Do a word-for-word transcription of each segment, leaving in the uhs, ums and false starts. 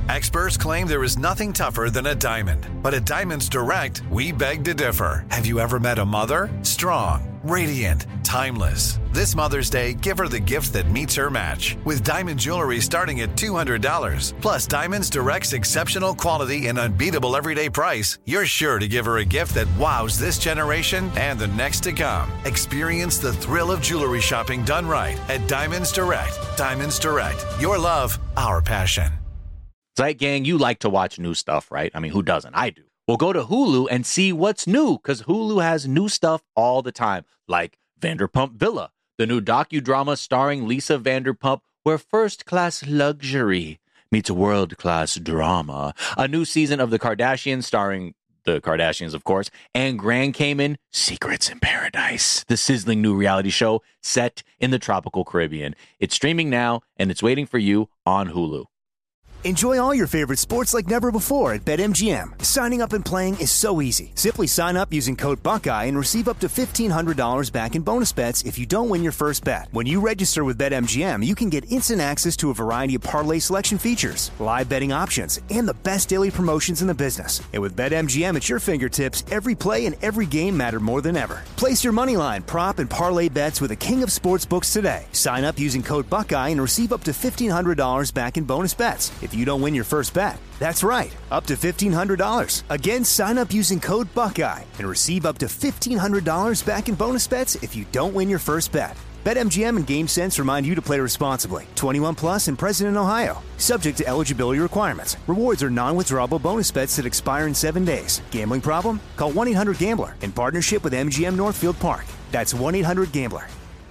Experts claim there is nothing tougher than a diamond. But at Diamonds Direct, we beg to differ. Have you ever met a mother? Strong, radiant, timeless. This Mother's Day, give her the gift that meets her match. With diamond jewelry starting at two hundred dollars. Plus Diamonds Direct's exceptional quality and unbeatable everyday price, you're sure to give her a gift that wows this generation and the next to come. Experience the thrill of jewelry shopping done right at Diamonds Direct. Diamonds Direct. Your love, our passion. Zeit Gang, you like to watch new stuff, right? I mean, who doesn't? I do. Well, go to Hulu and see what's new, because Hulu has new stuff all the time, like Vanderpump Villa, the new docudrama starring Lisa Vanderpump, where first-class luxury meets world-class drama. A new season of The Kardashians starring the Kardashians, of course, and Grand Cayman, Secrets in Paradise, the sizzling new reality show set in the tropical Caribbean. It's streaming now, and it's waiting for you on Hulu. Enjoy all your favorite sports like never before at BetMGM. Signing up and playing is so easy. Simply sign up using code Buckeye and receive up to fifteen hundred dollars back in bonus bets if you don't win your first bet. When you register with BetMGM, you can get instant access to a variety of parlay selection features, live betting options, and the best daily promotions in the business. And with BetMGM at your fingertips, every play and every game matter more than ever. Place your moneyline, prop, and parlay bets with the king of sportsbooks today. Sign up using code Buckeye and receive up to fifteen hundred dollars back in bonus bets if you don't win your first bet. That's right, up to fifteen hundred dollars. Again, sign up using code Buckeye and receive up to fifteen hundred dollars back in bonus bets if you don't win your first bet. BetMGM and GameSense remind you to play responsibly. twenty-one plus and present in Ohio. Subject to eligibility requirements. Rewards are non-withdrawable bonus bets that expire in seven days. Gambling problem? Call one eight hundred gambler in partnership with M G M Northfield Park. That's one eight hundred gambler.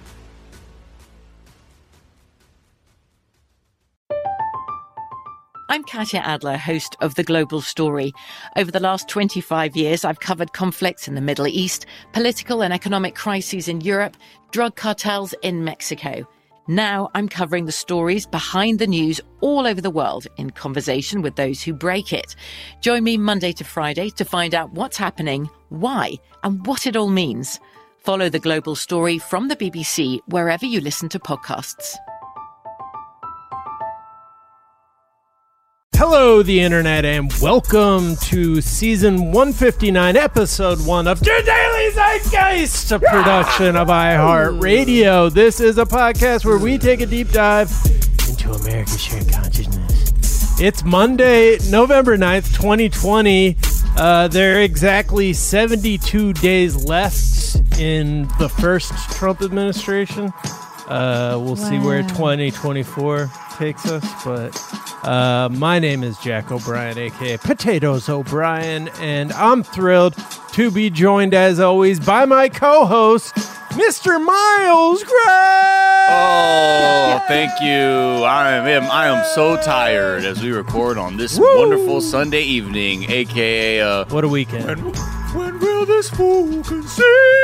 I'm Katya Adler, host of The Global Story. Over the last twenty-five years, I've covered conflicts in the Middle East, political and economic crises in Europe, drug cartels in Mexico. Now I'm covering the stories behind the news all over the world in conversation with those who break it. Join me Monday to Friday to find out what's happening, why, and what it all means. Follow The Global Story from the B B C wherever you listen to podcasts. Hello, the internet, and welcome to season one fifty-nine, episode one of Your Daily Zeitgeist, a production of iHeartRadio. This is a podcast where we take a deep dive into America's shared consciousness. It's Monday, November ninth, twenty twenty. Uh, there are exactly seventy-two days left in the first Trump administration. Uh, we'll wow. see where twenty twenty-four takes us, but uh, my name is Jack O'Brien, aka Potatoes O'Brien, and I'm thrilled to be joined, as always, by my co-host, Mister Miles Gray. Oh, thank you. I am I am so tired as we record on this Woo! wonderful Sunday evening, aka uh, what a weekend. When, when will this fool concede?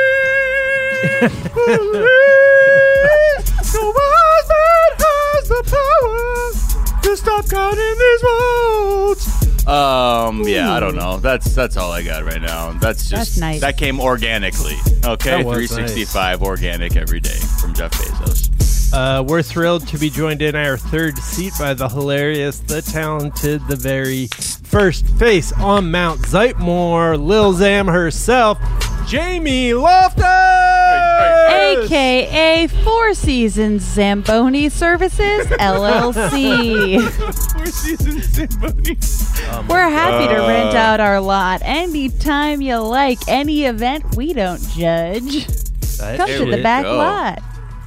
No husband has the power to stop counting these votes. Um, yeah, I don't know. That's that's all I got right now. That's just that's nice. That came organically. Okay, three sixty-five nice. Organic every day from Jeff Bezos. Uh, we're thrilled to be joined in our third seat by the hilarious, the talented, the very first face on Mount Zeitmore, Lil Zam herself, Jamie Loftus! A K A Four Seasons Zamboni Services, L L C. Four Seasons Zamboni. Oh We're happy God. to rent out our lot anytime you like. Any event, we don't judge. That Come to the back go. lot.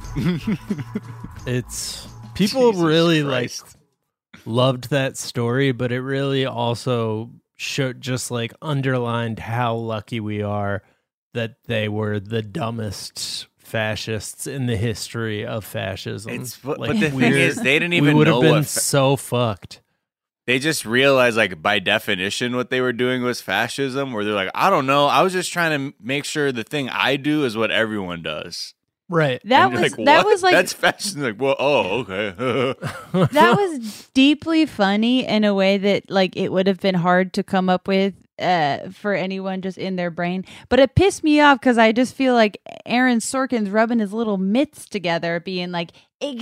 It's people Jesus really Christ. like loved that story, but it really also showed just like underlined how lucky we are that they were the dumbest fascists in the history of fascism. It's, but, like, but the thing is, they didn't even we would know have been what fa- so fucked. They just realized, like, by definition, what they were doing was fascism, where they're like, I don't know. I was just trying to make sure the thing I do is what everyone does. Right. That was like, that what? was like That's fascism. Like, well, oh, okay. that was deeply funny in a way that like it would have been hard to come up with uh, for anyone just in their brain. But it pissed me off because I just feel like Aaron Sorkin's rubbing his little mitts together, being like,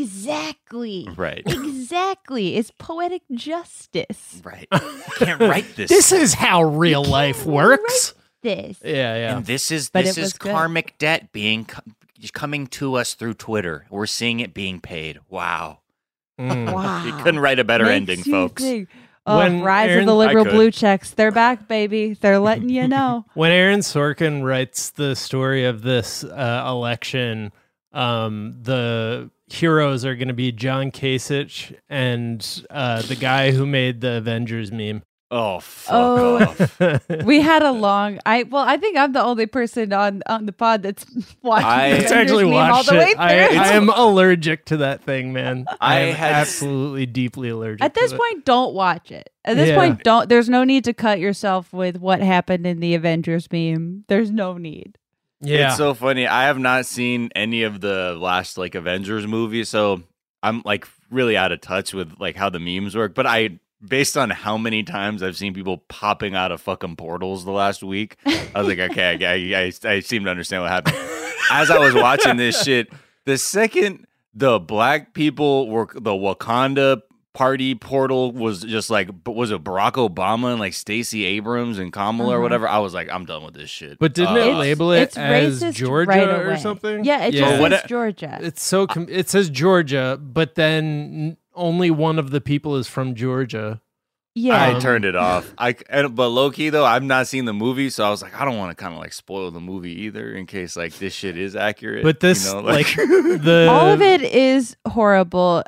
exactly. Right. Exactly. It's poetic justice. Right. You can't write this. This is how real life works. This. Yeah, yeah. And this is But this it is was good. karmic debt being co- coming to us through Twitter. We're seeing it being paid. Wow. Mm. Wow. You couldn't write a better Makes ending, you folks. think. Oh, When rise Aaron- of the liberal I could. blue checks. They're back, baby. They're letting you know. When Aaron Sorkin writes the story of this uh, election, um, the heroes are going to be John Kasich and uh, the guy who made the Avengers meme. Oh, fuck Oh. off. We had a long. I well, I think I'm the only person on on the pod that's watching. I- the It's It's Avengers actually meme all watched the way it. through. I, I am allergic to that thing, man. I I am had- absolutely deeply allergic. At this to it. point, don't watch it. At this Yeah. point, don't. There's no need to cut yourself with what happened in the Avengers meme. There's no need. yeah, It's so funny. I have not seen any of the last like Avengers movies, so I'm like really out of touch with like how the memes work. But I, based on how many times I've seen people popping out of fucking portals the last week, I was like, okay, I, I, I, I seem to understand what happened. As I was watching this shit, the second the black people were the Wakanda party portal was just like, but was it Barack Obama and like Stacey Abrams and Kamala or Uh-huh. whatever? I was like, I'm done with this shit. but didn't Uh, it It's- label it it's as racist Georgia right or away. something? Yeah, it yeah. just What says a- Georgia. It's so com- it says Georgia, but then only one of the people is from Georgia. yeah, I turned it off. I and, but low key though, I've not seen the movie, so I was like, I don't want to kind of like spoil the movie either, in case like this shit is accurate. But this, you know, like, the all of it is horrible.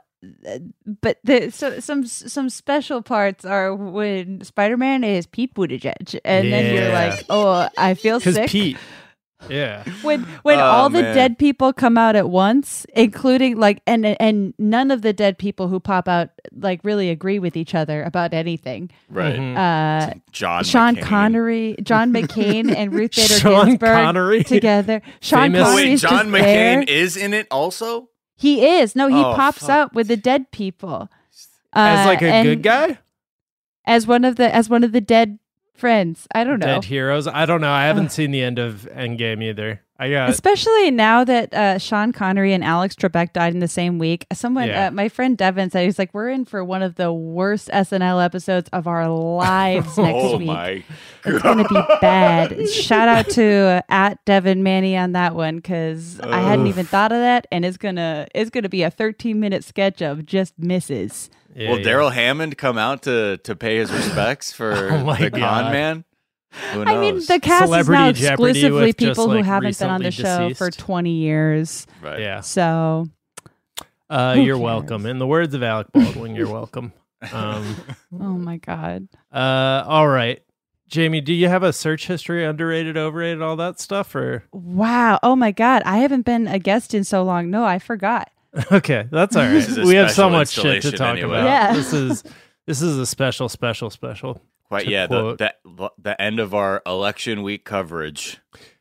But the so some some special parts are when Spider-Man is Pete Buttigieg, and then you're Yeah. like, oh, I feel because sick. Pete. Yeah, when when Oh, all the man. dead people come out at once, including like and and none of the dead people who pop out like really agree with each other about anything. right, Mhm. Uh, John Sean McCain. Connery, John McCain, and Ruth Bader Sean Ginsburg Connery. together. Sean Famous- Oh, Connery wait, is John just McCain there. is in it also. He is no, he Oh, pops fuck. up with the dead people as Uh, like a and good guy. as one of the as one of the dead friends. I don't know. Dead heroes. I don't know. I haven't seen the end of Endgame either. I got Especially now that uh, Sean Connery and Alex Trebek died in the same week. Someone, Yeah. uh, my friend Devin said, he's like, we're in for one of the worst S N L episodes of our lives next Oh week. my It's going to be bad. Shout out to uh, at Devin Manny on that one, because I hadn't even thought of that. And it's going to it's gonna be a thirteen minute sketch of just misses. yeah, Will yeah. Daryl Hammond come out to to pay his respects for Oh my the con God. man? Who I mean, knows? the cast is now Celebrity Jeopardy exclusively with just, people who like, haven't been on the recently show deceased. for twenty years. right. Yeah. So, Uh, Who you're cares? welcome. In the words of Alec Baldwin, you're welcome. Um, oh my God. uh, all right, Jamie, do you have a search history, underrated, overrated, all that stuff, or Wow. Oh my God. I haven't been a guest in so long. No, I forgot. okay, that's all right. This is a We have so special much shit to installation talk anyway. about. Yeah. This is this is a special, special, special. Quite to yeah. The, quote. the the end of our election week coverage.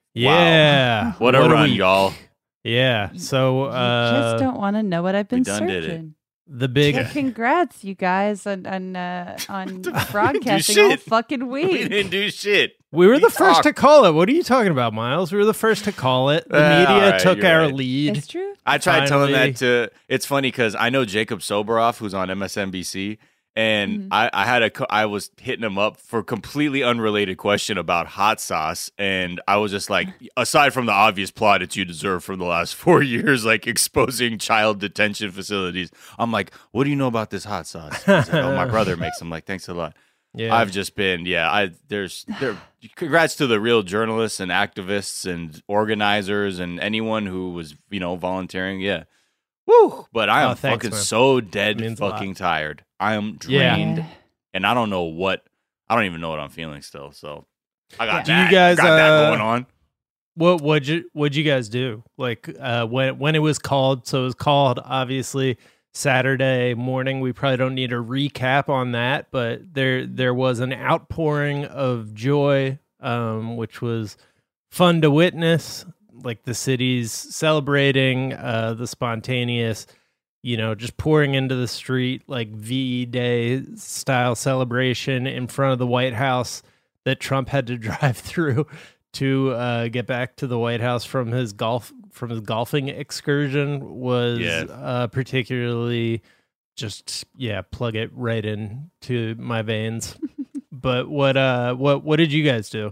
Yeah. What a What a run, week. y'all. Yeah. So You uh, just don't want to know what I've been done did it. searching. the big Yeah, congrats, you guys, on on uh, on broadcasting shit. all fucking We week. didn't do shit. we were the We first to talked. call it. What are you talking about, Miles? We were the first to call it. The Uh, media all right, took you're our right. lead. It's true. I tried telling Finally. that to. It's funny because I know Jacob Soboroff, who's on M S N B C, and Mhm. I, I had a. co- I was hitting him up for a completely unrelated question about hot sauce, and I was just like, aside from the obvious plaudits you deserve from the last four years, like exposing child detention facilities, I'm like, what do you know about this hot sauce? He's like, oh, my brother makes them. Like, thanks a lot. Yeah. I've just been, yeah. I there's there. Congrats to the real journalists and activists and organizers and anyone who was, you know, volunteering. Yeah, woo! But I am Oh, thanks, fucking man. so dead, Means a lot. fucking tired. I am Yeah. drained, and I don't know what. I don't even know what I'm feeling still. So I got Yeah. Do you that. guys, got that uh, going on. What would you what'd you guys do? Like uh, when when it was called? So it was called obviously Saturday morning. We probably don't need a recap on that, but there there was an outpouring of joy, um, which was fun to witness. Like the city's celebrating uh, the spontaneous, you know, just pouring into the street like V E Day style celebration in front of the White House. that Trump had to drive through to uh, get back to the White House from his golf from his golfing excursion was Yeah. uh, particularly just yeah plug it right in to my veins. But what uh what what did you guys do?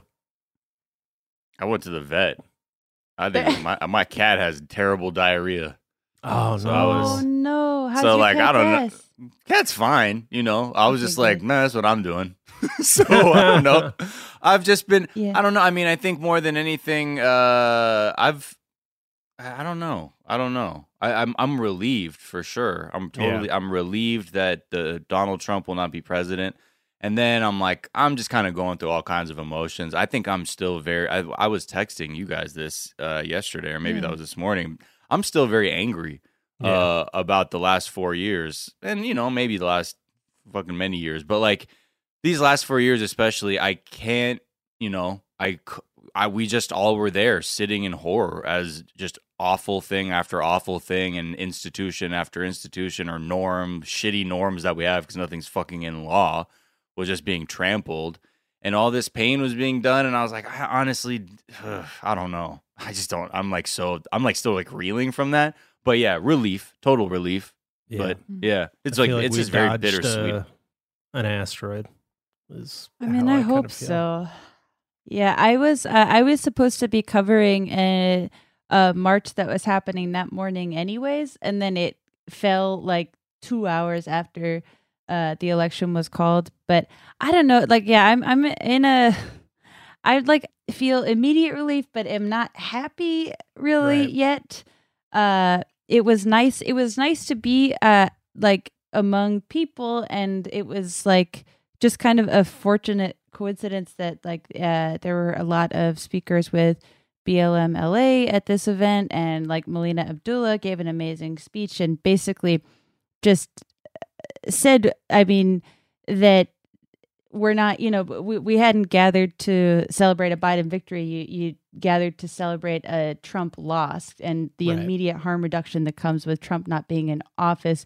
I went to the vet. I think my my cat has terrible diarrhea. Oh So no! I was- oh no! How'd so, your like, cat I don't know. guess? Cat's fine, you know. I was Okay, just like, good. man, that's what I'm doing. So I don't know. I've just been. Yeah. I don't know. I mean, I think more than anything, uh, I've. I I don't know. I don't know. I, I'm I'm relieved for sure. I'm totally. I'm relieved that the Donald Trump will not be president. And then I'm like, I'm just kind of going through all kinds of emotions. I think I'm still very. I, I was texting you guys this uh, yesterday, or maybe Yeah. that was this morning. I'm still very angry Yeah. uh, about the last four years, and you know, maybe the last fucking many years, but like these last four years, especially, I can't. You know, I, c- I we just all were there, sitting in horror as just awful thing after awful thing, and institution after institution or norm, shitty norms that we have because nothing's fucking in law, was just being trampled, and all this pain was being done. And I was like, I honestly, ugh, I don't know. I just don't. I'm like so. I'm like still like reeling from that. But yeah, relief, total relief. Yeah. But yeah, it's I like, feel it's we just very dodged, bittersweet. uh, an asteroid. Is I mean, how I kinda hope feel. so. Yeah, I was uh, I was supposed to be covering a, a march that was happening that morning, anyways, and then it fell like two hours after uh, the election was called. But I don't know, like, yeah, I'm I'm in a I like feel immediate relief, but am not happy really Right. yet. Uh, it was nice. It was nice to be uh like among people, and it was like just kind of a fortunate coincidence that like uh, there were a lot of speakers with B L M L A at this event, and like Melina Abdullah gave an amazing speech and basically just said, I mean, that we're not, you know, we, we hadn't gathered to celebrate a Biden victory. You, you gathered to celebrate a Trump loss and the Right. immediate harm reduction that comes with Trump not being in office,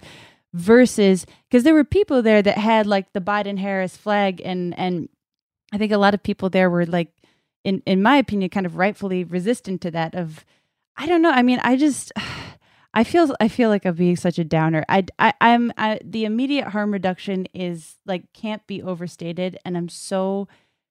versus because there were people there that had like the Biden Harris flag, and and I think a lot of people there were like, in in my opinion, kind of rightfully resistant to that. Of, I don't know. I mean, I just, I feel I feel like I'm being such a downer. I, I I'm I, the immediate harm reduction is like can't be overstated, and I'm so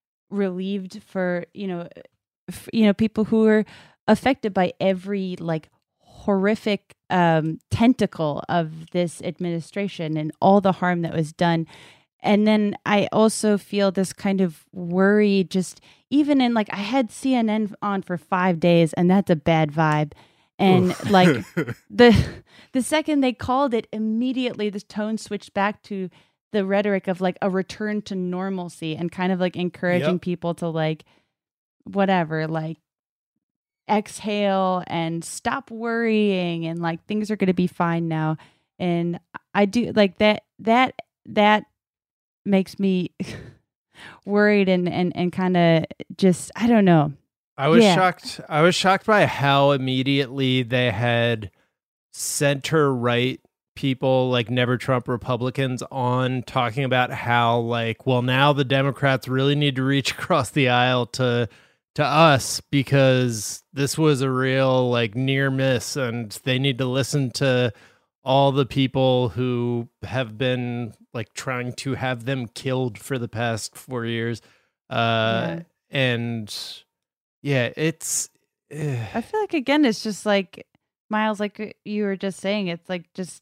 relieved for you know, f you know people who are affected by every like horrific um, tentacle of this administration and all the harm that was done. And then I also feel this kind of worry, just even in like, I had C N N on for five days and that's a bad vibe. And like the, the second they called it, immediately the tone switched back to the rhetoric of like a return to normalcy, and kind of like encouraging Yep. people to like, whatever, like exhale and stop worrying, and like things are going to be fine now. And I do like that, that, that makes me worried and, and, and kind of just, I don't know. I was Yeah. shocked. I was shocked by how immediately they had center right people, like Never Trump Republicans, on talking about how, like, well, now the Democrats really need to reach across the aisle to to us because this was a real like near miss, and they need to listen to all the people who have been like trying to have them killed for the past four years. Uh, Yeah. And yeah, it's. eh. I feel like, again, it's just like, Miles, like you were just saying, it's like just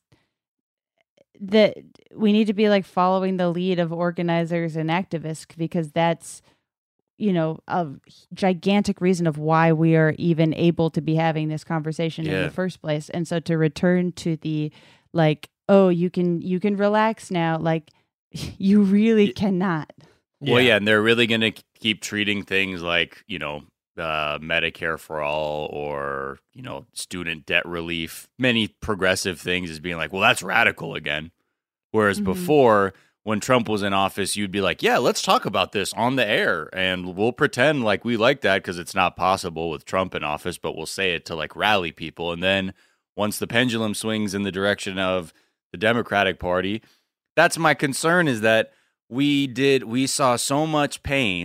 that we need to be like following the lead of organizers and activists, because that's, you know, a gigantic reason of why we are even able to be having this conversation in Yeah. the first place. And so to return to the like, oh, you can you can relax now, like you really Y- cannot. Well, yeah, and they're really going to keep treating things like, you know, uh, Medicare for all, or, you know, student debt relief, many progressive things, as being like, well, that's radical again. Whereas Mhm. before, when Trump was in office, you'd be like, yeah, let's talk about this on the air, and we'll pretend like we like that because it's not possible with Trump in office, but we'll say it to like rally people. And then once the pendulum swings in the direction of the Democratic Party, that's my concern, is that we did we saw so much pain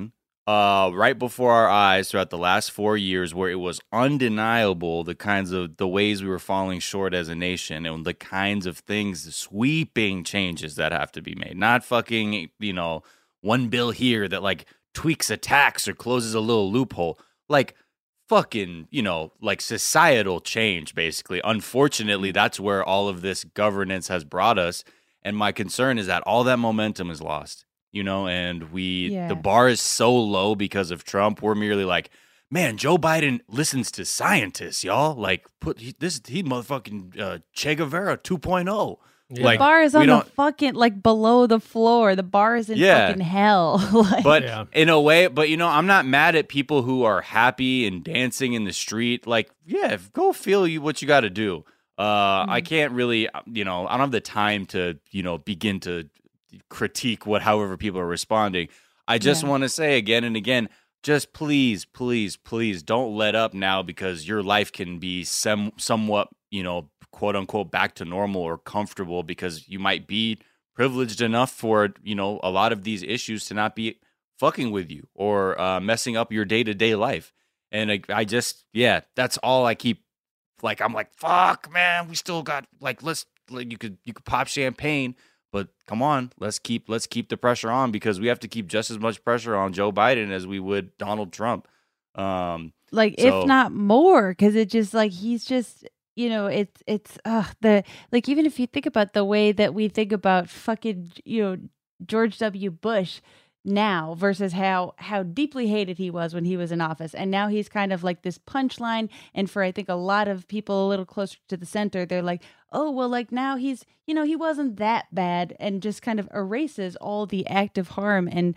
uh, right before our eyes throughout the last four years where it was undeniable the kinds of the ways we were falling short as a nation and the kinds of things, the sweeping changes that have to be made. Not fucking, you know, one bill here that like tweaks a tax or closes a little loophole. Like fucking, you know, like societal change, basically. Unfortunately, that's where all of this governance has brought us. And my concern is that all that momentum is lost. You know, and we, Yeah. the bar is so low because of Trump. We're merely like, man, Joe Biden listens to scientists, y'all. Like, put he, this, he motherfucking uh, Che Guevara two point oh. Yeah. Like, The bar is we on the don't- fucking, like, below the floor. The bar is in Yeah. fucking hell. Like, But Yeah. in a way, but you know, I'm not mad at people who are happy and dancing in the street. Like, yeah, go feel you what you got to do. Uh, I can't really, you know, I don't have the time to, you know, begin to critique what however people are responding. I just Yeah. want to say again and again, just please, please, please don't let up now because your life can be some somewhat, you know, quote unquote back to normal or comfortable because you might be privileged enough for, you know, a lot of these issues to not be fucking with you or uh, messing up your day-to-day life. And I, I just, yeah, that's all I keep like, I'm like, fuck, man, we still got like, let's, like, you could, you could pop champagne. But come on, let's keep let's keep the pressure on because we have to keep just as much pressure on Joe Biden as we would Donald Trump. Um, like So- if not more, because it just like he's just you know it's it's uh the like even if you think about the way that we think about fucking you know George W. Bush now versus how how deeply hated he was when he was in office, and now he's kind of like this punchline. And for I think a lot of people a little closer to the center, they're like, oh well, like now he's you know he wasn't that bad, and just kind of erases all the active harm. And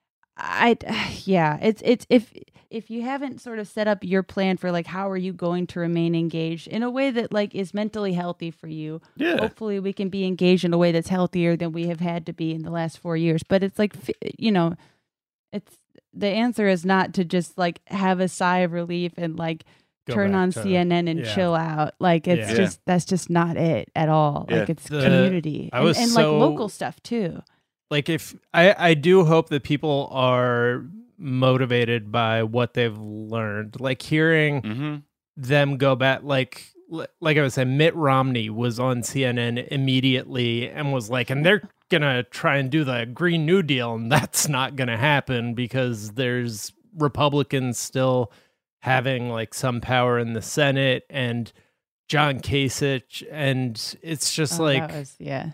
I yeah, it's it's if if you haven't sort of set up your plan for like how are you going to remain engaged in a way that like is mentally healthy for you. Yeah. Hopefully we can be engaged in a way that's healthier than we have had to be in the last four years. But it's like f- you know, it's the answer is not to just like have a sigh of relief and like Go turn back on to- C N N and yeah. chill out. Like it's Yeah. just that's just not it at all. Yeah. Like it's The- community I and, was and so- like local stuff too. Like if I, I do hope that people are motivated by what they've learned. Like hearing mm-hmm. them go back, like like I was saying, Mitt Romney was on C N N immediately and was like, and they're gonna try and do the Green New Deal, and that's not gonna happen because there's Republicans still having like some power in the Senate and John Kasich, and it's just Oh, like that was, yeah.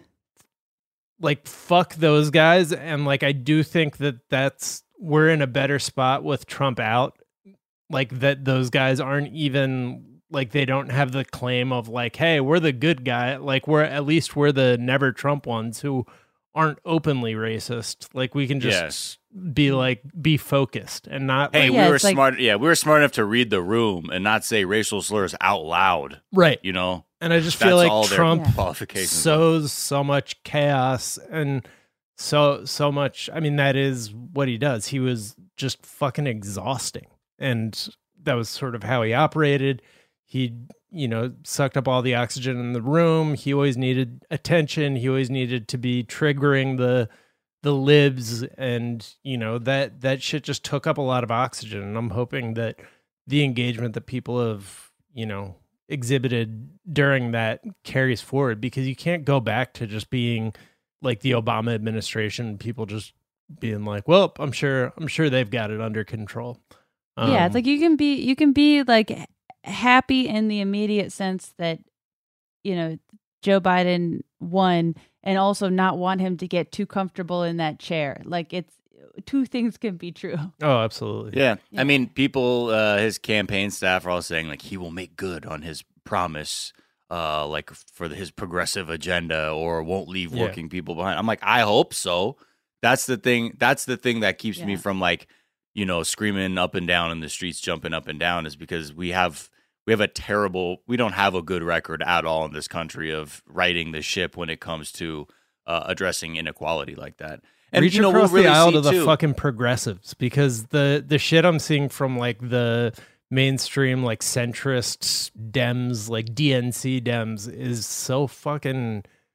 like fuck those guys. And like I do think that that's we're in a better spot with Trump out, like that those guys aren't even like they don't have the claim of like, hey, we're the good guy, like we're at least we're the never Trump ones who aren't openly racist. Like we can just be like be focused and not Hey, like, Yeah, we were it's like- smart. Yeah, we were smart enough to read the room and not say racial slurs out loud. right. You know, And I just that's feel all like their Trump Yeah. qualifications. sows so much chaos and so so much. I mean, that is what he does. He was just fucking exhausting, and that was sort of how he operated. He, you know, sucked up all the oxygen in the room. He always needed attention. He always needed to be triggering the the libs, and you know that that shit just took up a lot of oxygen. And I'm hoping that the engagement that people have, you know, exhibited during that carries forward, because you can't go back to just being like the Obama administration, people just being like, well, I'm sure, I'm sure they've got it under control. yeah, it's Um, like you can be you can be like h- happy in the immediate sense that you know Joe Biden won, and also not want him to get too comfortable in that chair. Like it's two things can be true. oh, absolutely. Yeah. Yeah. I mean, people, uh, his campaign staff are all saying like he will make good on his promise, uh, like for the, his progressive agenda, or won't leave Yeah. working people behind. I'm like, I hope so. That's the thing. That's the thing that keeps me Yeah. from like, you know, screaming up and down in the streets, jumping up and down, is because we have we have a terrible, we don't have a good record at all in this country of righting the ship when it comes to uh, addressing inequality like that. And Reach you know, across we'll really the aisle see to the too. fucking progressives, because the the shit I'm seeing from like the mainstream like centrist Dems, like D N C Dems, is so fucking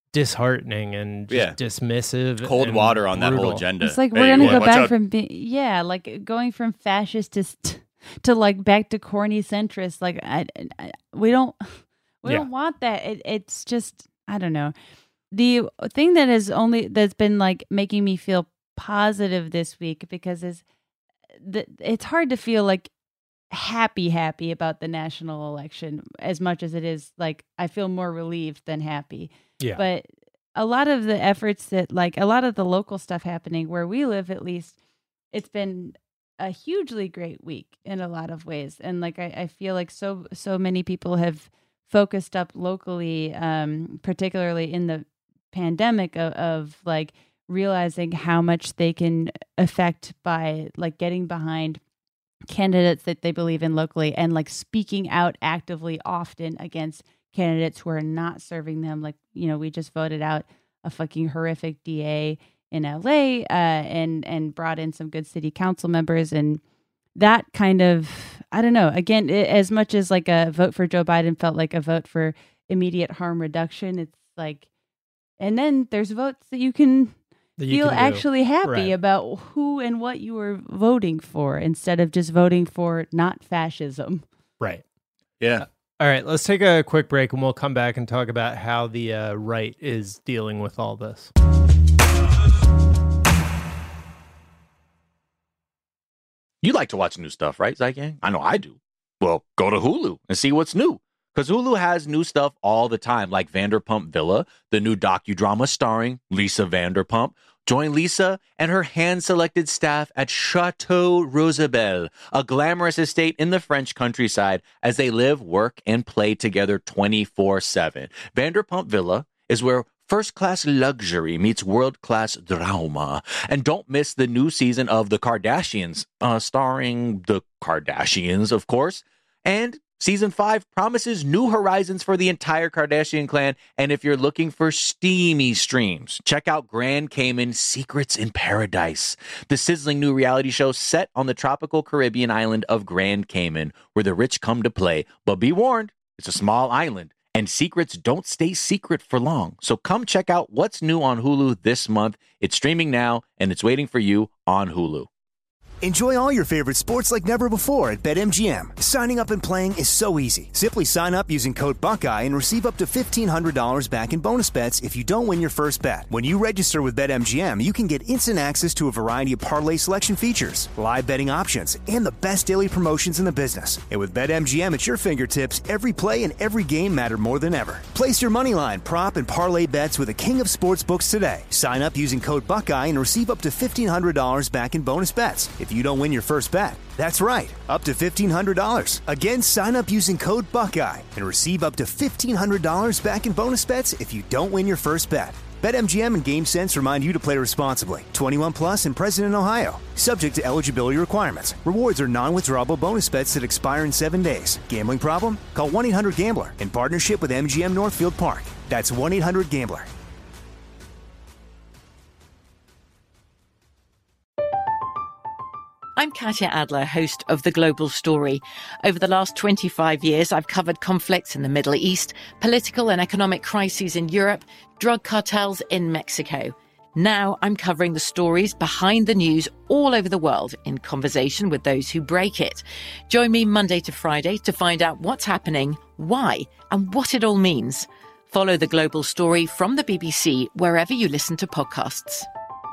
disheartening and just Yeah. dismissive. Cold and water on that brutal. whole agenda. It's like Hey, we're gonna wa- go watch back out. from being, yeah, like going from fascist to st- to like back to corny centrist. Like I, I we don't we Yeah. don't want that. It, it's just I don't know. The thing that is only that's been like making me feel positive this week because is the it's hard to feel like happy happy about the national election as much as it is like I feel more relieved than happy. Yeah. But a lot of the efforts that like a lot of the local stuff happening where we live, at least, it's been a hugely great week in a lot of ways. And like I, I feel like so so many people have focused up locally, um, particularly in the pandemic of, of like realizing how much they can affect by like getting behind candidates that they believe in locally and like speaking out actively often against candidates who are not serving them. Like, you know, we just voted out a fucking horrific D A in L A uh, and and brought in some good city council members. And that kind of, I don't know, again, it, as much as like a vote for Joe Biden felt like a vote for immediate harm reduction, it's like, and then there's votes that you can That you feel can do. actually happy Right. about who and what you were voting for instead of just voting for not fascism. Right. Yeah. All right, let's take a quick break and we'll come back and talk about how the uh, right is dealing with all this. You like to watch new stuff, right, Zygang? I know I do. Well, go to Hulu and see what's new. Because Hulu has new stuff all the time, like Vanderpump Villa, the new docudrama starring Lisa Vanderpump. Join Lisa and her hand-selected staff at Chateau Rosabelle, a glamorous estate in the French countryside, as they live, work, and play together twenty-four seven. Vanderpump Villa is where first-class luxury meets world-class drama. And don't miss the new season of The Kardashians, uh, starring the Kardashians, of course. And Season five promises new horizons for the entire Kardashian clan, and if you're looking for steamy streams, check out Grand Cayman Secrets in Paradise, the sizzling new reality show set on the tropical Caribbean island of Grand Cayman, where the rich come to play. But be warned, it's a small island, and secrets don't stay secret for long. So come check out what's new on Hulu this month. It's streaming now, and it's waiting for you on Hulu. Enjoy all your favorite sports like never before at BetMGM. Signing up and playing is so easy. Simply sign up using code Buckeye and receive up to fifteen hundred dollars back in bonus bets if you don't win your first bet. When you register with BetMGM, you can get instant access to a variety of parlay selection features, live betting options, and the best daily promotions in the business. And with BetMGM at your fingertips, every play and every game matter more than ever. Place your moneyline, prop, and parlay bets with the king of sportsbooks today. Sign up using code Buckeye and receive up to fifteen hundred dollars back in bonus bets if you don't win your first bet. That's right, up to fifteen hundred dollars. Again, sign up using code Buckeye and receive up to fifteen hundred dollars back in bonus bets if you don't win your first bet. BetMGM and GameSense remind you to play responsibly. twenty-one plus and present in Ohio. Subject to eligibility requirements. Rewards are non-withdrawable bonus bets that expire in seven days. Gambling problem? Call one eight hundred gambler in partnership with M G M Northfield Park. That's one eight hundred gambler. I'm Katya Adler, host of The Global Story. Over the last twenty-five years, I've covered conflicts in the Middle East, political and economic crises in Europe, drug cartels in Mexico. Now I'm covering the stories behind the news all over the world in conversation with those who break it. Join me Monday to Friday to find out what's happening, why, and what it all means. Follow The Global Story from the B B C wherever you listen to podcasts.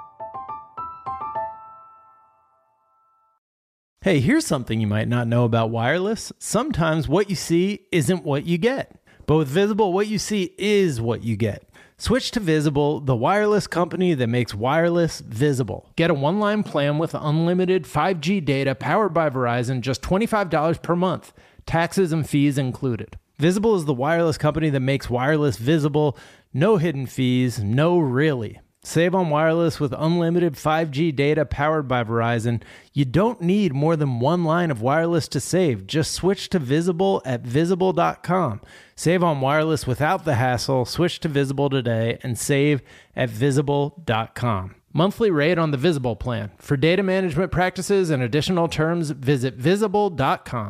Hey, here's something you might not know about wireless. Sometimes what you see isn't what you get. But with Visible, what you see is what you get. Switch to Visible, the wireless company that makes wireless visible. Get a one-line plan with unlimited five G data powered by Verizon, just twenty-five dollars per month. Taxes and fees included. Visible is the wireless company that makes wireless visible. No hidden fees, no really. Save on wireless with unlimited five G data powered by Verizon. You don't need more than one line of wireless to save. Just switch to Visible at visible dot com. Save on wireless without the hassle. Switch to Visible today and save at visible dot com. Monthly rate on the Visible plan. For data management practices and additional terms, visit visible dot com.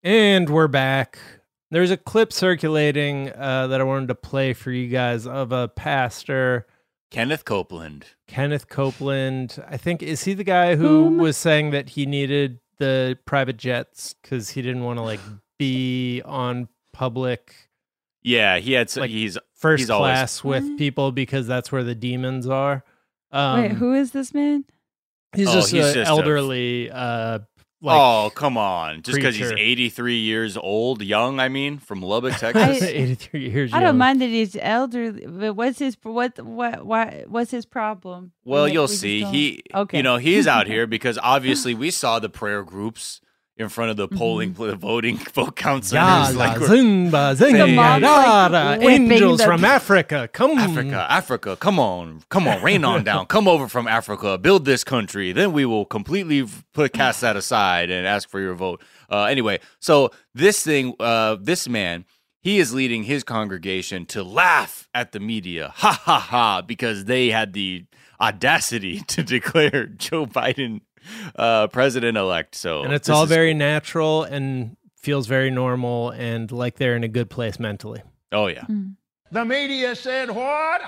And we're back. There's a clip circulating uh, that I wanted to play for you guys of a pastor, Kenneth Copeland. Kenneth Copeland. I think, is he the guy who Whom? was saying that he needed the private jets because he didn't want to like be on public Yeah, he had. So, Like, he's first he's always- class with people because that's where the demons are. Um, Wait, who is this man? He's Oh, just he's an just a- elderly. uh, like, oh, come on. Just because he's preacher. eighty-three years old, young, I mean, from Lubbock, Texas. eighty-three years I young. don't mind that he's elderly, but what's his what what why what's his problem? Well, We- you'll we just see. don't- He, okay. you know, he's out here because obviously we saw the prayer groups in front of the polling, the voting vote count centers. Yala, Like, we're- zimba, The zinga, mom's, like, yada, whipping angels the- from Africa, come Africa, Africa, come on, come on, rain on down, come over from Africa, build this country. Then we will completely put cast that aside and ask for your vote. Uh, anyway, so this thing, uh, this man, he is leading his congregation to laugh at the media, ha ha ha, because they had the audacity to declare Joe Biden uh, president-elect. So, And it's this all is very cool. natural and feels very normal and like they're in a good place mentally. Oh yeah. The media said what?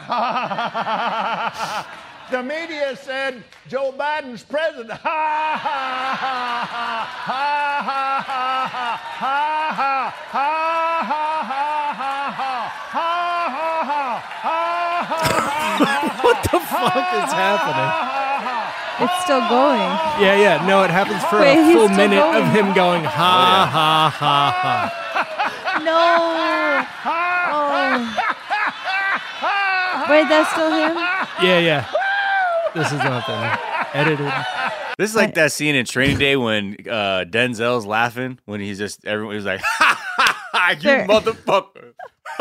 The media said Joe Biden's president. Ha ha ha ha ha ha ha ha ha ha. What the fuck is happening? It's still going. Yeah, yeah. No, it happens for Wait, a he's full still minute going. of him going ha ha ha ha. No. Oh. Wait, that's still him? Yeah, yeah. This is not been edited. This is like that scene in Training Day when uh, Denzel's laughing when he's just everyone was like, ha ha ha, you There- motherfucker.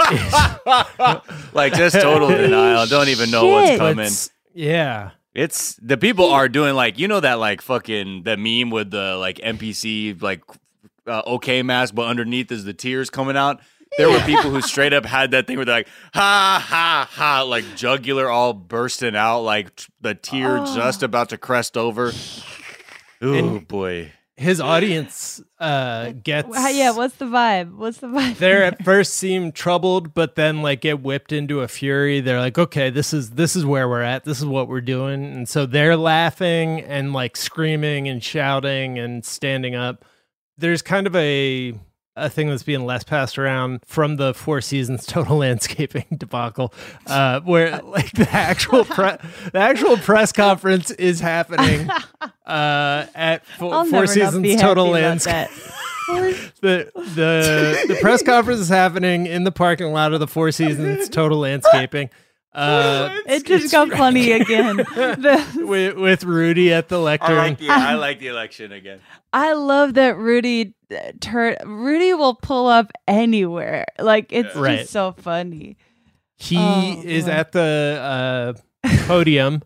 Like just total denial. Don't even know what's Shit. coming. It's- yeah. It's the people are doing like, you know, that like fucking that meme with the like N P C like uh, okay mask, but underneath is the tears coming out. There were people who straight up had that thing where they're like, ha ha ha, like jugular all bursting out, like t- the tear Oh. just about to crest over. Ooh And- boy. His audience uh, gets. Wha- Yeah, what's the vibe? What's the vibe? They at first seem troubled, but then like get whipped into a fury. They're like, okay, this is this is where we're at. This is what we're doing, and so they're laughing and like screaming and shouting and standing up. There's kind of a a thing that's being less passed around from the Four Seasons Total Landscaping debacle, uh, where like the actual pre- the actual press conference is happening uh, at Fo- I'll Four never not Seasons be Total happy about Landscaping. that. the the the press conference is happening in the parking lot of the Four Seasons Total Landscaping. Uh, It just got funny again. The- with, with Rudy at the I lectern. like the I like the election again. I love that Rudy uh, tur- Rudy will pull up anywhere. Like it's Right. just so funny. He Oh, is boy. at the uh, podium,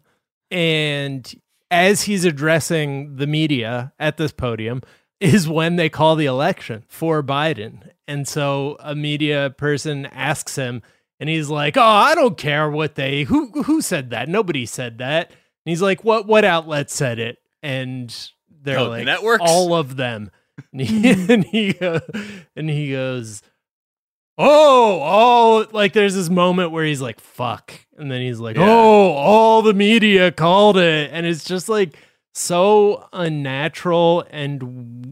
and as he's addressing the media at this podium, is when they call the election for Biden. And so a media person asks him, and he's like, "Oh, I don't care what they who who said that. Nobody said that." And he's like, "What what outlet said it?" And they're Oh, the like, networks? "All of them." And he and he, go, and he goes, "Oh, oh!" Like there's this moment where he's like, "Fuck," and then he's like, Yeah. "Oh, all the media called it," and it's just like so unnatural and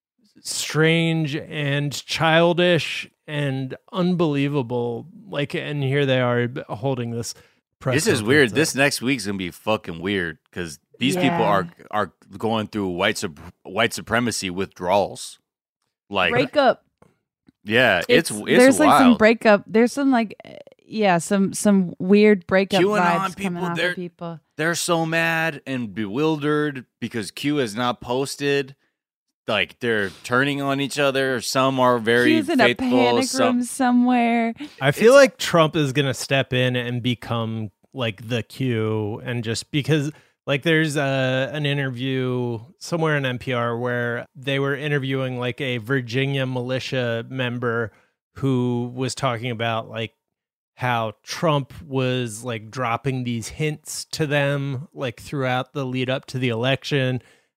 strange and childish and unbelievable. Like, and here they are holding this press. This is weird. conference. This next week's gonna be fucking weird because these people Yeah. are are going through white sup- white supremacy withdrawals. Like, Breakup. yeah, it's it's, there's wild. like some breakup. There's some like uh, yeah, some some weird breakup QAnon vibes people, coming off they're- of people. They're so mad and bewildered because Q has not posted. Like they're turning on each other. Some are very He's in a faithful. panic some, room somewhere. I feel like Trump is going to step in and become like the Q, and just because like there's a, an interview somewhere in N P R where they were interviewing like a Virginia militia member who was talking about like how Trump was like dropping these hints to them like throughout the lead up to the election.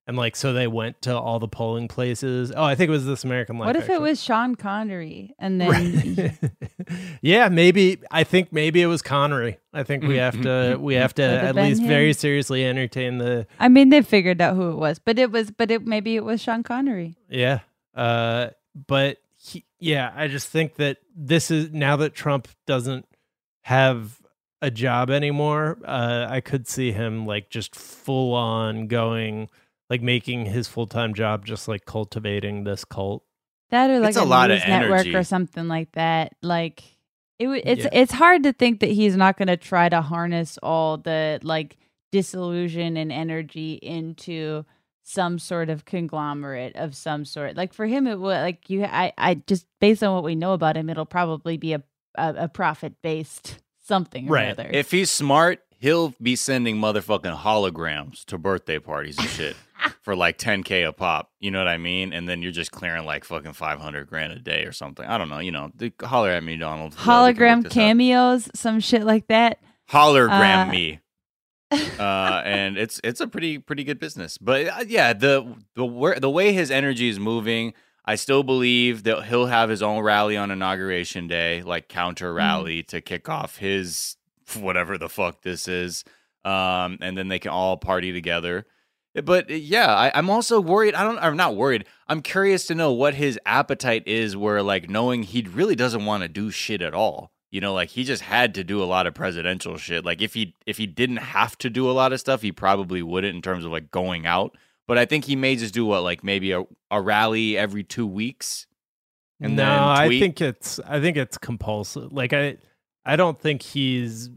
And like, so they went to all the polling places. Oh, I think it was This American Life. What if actually. it was Sean Connery and then Yeah, maybe. I think maybe it was Connery. I think we have to we have to Could have at been least him. very seriously entertain the I mean, they figured out who it was, but it was, but it maybe it was Sean Connery. yeah. Uh, but he, yeah, I just think that this is now that Trump doesn't have a job anymore. Uh, I could see him like just full on going. Like making his full-time job just like cultivating this cult. That or like It's a, a lot of news network energy. or something like that. Like it, w- it's Yeah. it's hard to think that he's not going to try to harness all the like disillusion and energy into some sort of conglomerate of some sort. Like for him, it would like you. I I just based on what we know about him, it'll probably be a a, a profit based something or Right. other. If he's smart, he'll be sending motherfucking holograms to birthday parties and shit for like ten K a pop. You know what I mean? And then you're just clearing like fucking five hundred grand a day or something. I don't know. You know, the, holler at me, Donald. Uh, we can work Hologram this out. cameos, some shit like that. Hologram Uh, me. uh, and it's it's a pretty pretty good business. But uh, yeah, the the where, the way his energy is moving, I still believe that he'll have his own rally on inauguration day, like counter rally to kick off his whatever the fuck this is, um, and then they can all party together. But yeah, I, I'm also worried. I don't. I'm not worried. I'm curious to know what his appetite is. Where like knowing he really doesn't want to do shit at all. You know, like he just had to do a lot of presidential shit. Like if he if he didn't have to do a lot of stuff, he probably wouldn't in terms of like going out. But I think he may just do what like maybe a, a rally every two weeks. And no, then I tweet. think it's I think it's compulsive. Like I I don't think he's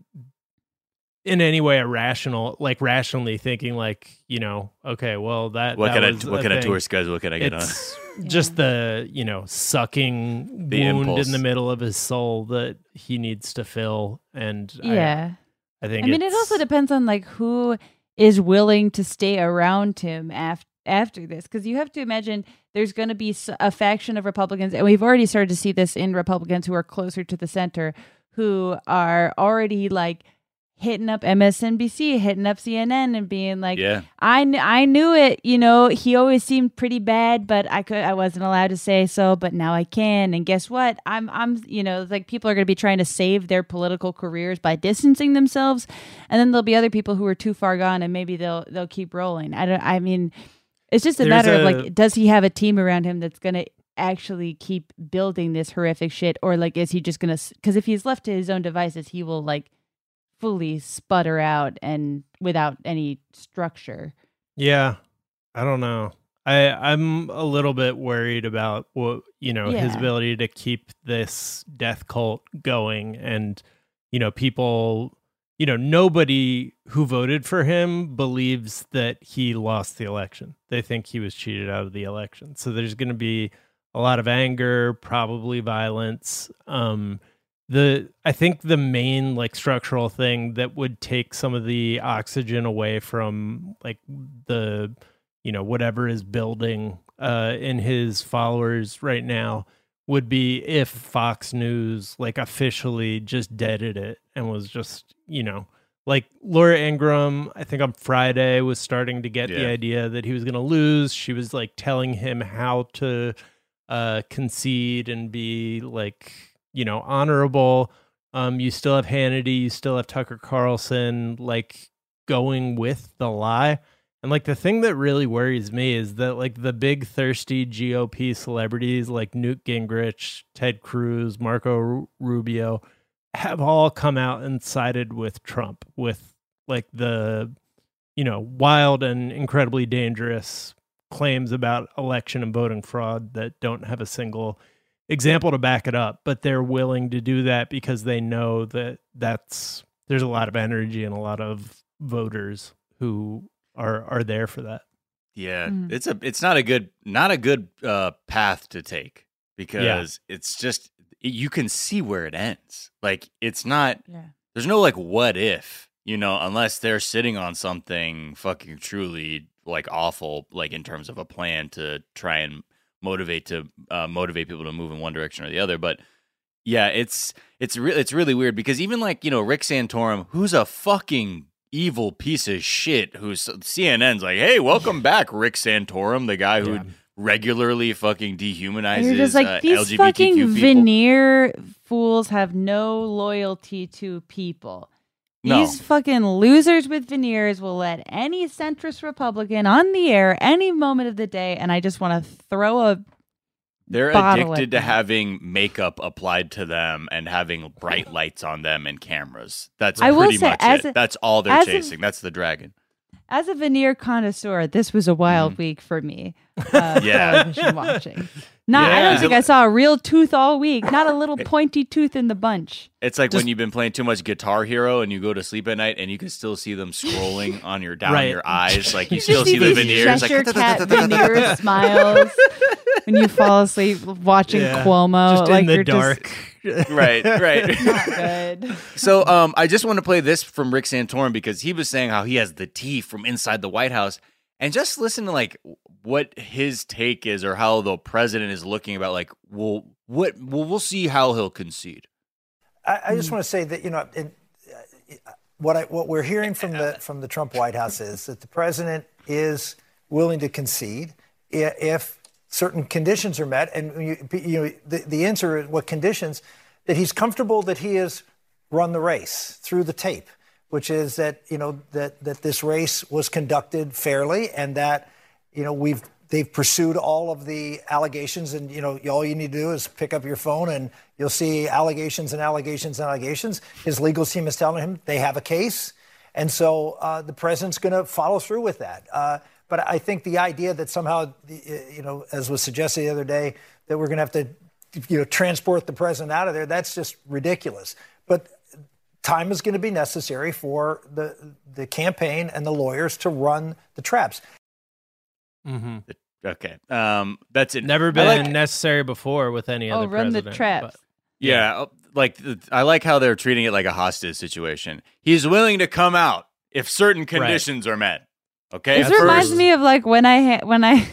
in any way irrational, like rationally thinking like, you know, okay, well that What that kind was of what a kind of thing. tour schedule can I get on? It's just the, you know, sucking The wound impulse. in the middle of his soul that he needs to fill. And Yeah. I, I think I mean, it it's- also depends on like who is willing to stay around him after after this, because you have to imagine there's going to be s- a faction of Republicans, and we've already started to see this in Republicans who are closer to the center, who are already like hitting up M S N B C, hitting up C N N, and being like, Yeah. I kn- I knew it. You know, he always seemed pretty bad, but I could I wasn't allowed to say so, but now I can. And guess what? I'm I'm you know, like people are going to be trying to save their political careers by distancing themselves, and then there'll be other people who are too far gone, and maybe they'll they'll keep rolling. I don't. I mean, it's just a There's matter of a- like, does he have a team around him that's going to actually keep building this horrific shit, or like is he just going to? Because if he's left to his own devices, he will like fully sputter out and without any structure. Yeah, I don't know. I I'm a little bit worried about what you know his Yeah. ability to keep this death cult going, and you know people, you know nobody who voted for him believes that he lost the election. They think he was cheated out of the election. So there's going to be a lot of anger, probably violence. Um, the I think the main like structural thing that would take some of the oxygen away from like the you know whatever is building uh in his followers right now would be if Fox News like officially just deaded it and was just you know like Laura Ingraham I think on Friday was starting to get the Yeah. idea that he was going to lose. She was like telling him how to uh concede and be like you know, honorable. Um, you still have Hannity, you still have Tucker Carlson, like going with the lie. And like the thing that really worries me is that like the big thirsty G O P celebrities like Newt Gingrich, Ted Cruz, Marco Ru- Rubio have all come out and sided with Trump with like the, you know, wild and incredibly dangerous claims about election and voting fraud that don't have a single example to back it up, but they're willing to do that because they know that that's there's a lot of energy and a lot of voters who are are there for that. Yeah, Mhm. it's a it's not a good not a good uh, path to take because it's just you can see where it ends. Like it's not Yeah. there's no like what if, you know, unless they're sitting on something fucking truly like awful, like in terms of a plan to try and motivate to uh, motivate people to move in one direction or the other. But yeah, it's it's re- it's really weird because even like you know Rick Santorum, who's a fucking evil piece of shit who's C N N's like, hey, welcome back, Rick Santorum, the guy who yeah. regularly fucking dehumanizes and you're just like, uh, these L G B T Q fucking people. veneer fools have no loyalty to people. These no. fucking losers with veneers will let any centrist Republican on the air any moment of the day, and I just want to throw a They're bottle addicted at to having makeup applied to them and having bright lights on them and cameras. That's I will pretty say, much as it. a- That's all they're as a- chasing. That's the dragon. As a veneer connoisseur, this was a wild Mhm. week for me. Uh, Yeah. television watching. Not, I Yeah. don't Is think it- I saw a real tooth all week. Not a little pointy tooth in the bunch. It's like Just- when you've been playing too much Guitar Hero and you go to sleep at night and you can still see them scrolling on your down Right. your eyes. Like you You still see see the these veneers. Cheshire Like, cat veneer smiles when you fall asleep watching Yeah. Cuomo. Just like in the you're dark. right, right. Just not good. So um, I just want to play this from Rick Santorum because he was saying how he has the tea from inside the White House. And just listen to like what his take is or how the president is looking about like, well, what, well, we'll see how he'll concede. I, I just want to say that, you know, in, uh, what I, what we're hearing from the from the Trump White House is that the president is willing to concede if, if certain conditions are met. And you, you know, the, the answer is what conditions? That he's comfortable that he has run the race through the tape, which is that, you know, that, that this race was conducted fairly and that, you know, we've they've pursued all of the allegations. And, you know, all you need to do is pick up your phone and you'll see allegations and allegations and allegations. His legal team is telling him they have a case. And so uh, the president's going to follow through with that. Uh, but I think the idea that somehow, you know, as was suggested the other day, that we're going to have to, you know, transport the president out of there, that's just ridiculous. But time is going to be necessary for the the campaign and the lawyers to run the traps. Mm-hmm. Okay. Um, that's it. Never I been like- necessary before with any Oh, other run the president. traps. but- Yeah, like I like how they're treating it like a hostage situation. He's willing to come out if certain conditions are met. Okay, This At reminds first- me of like when I ha- when I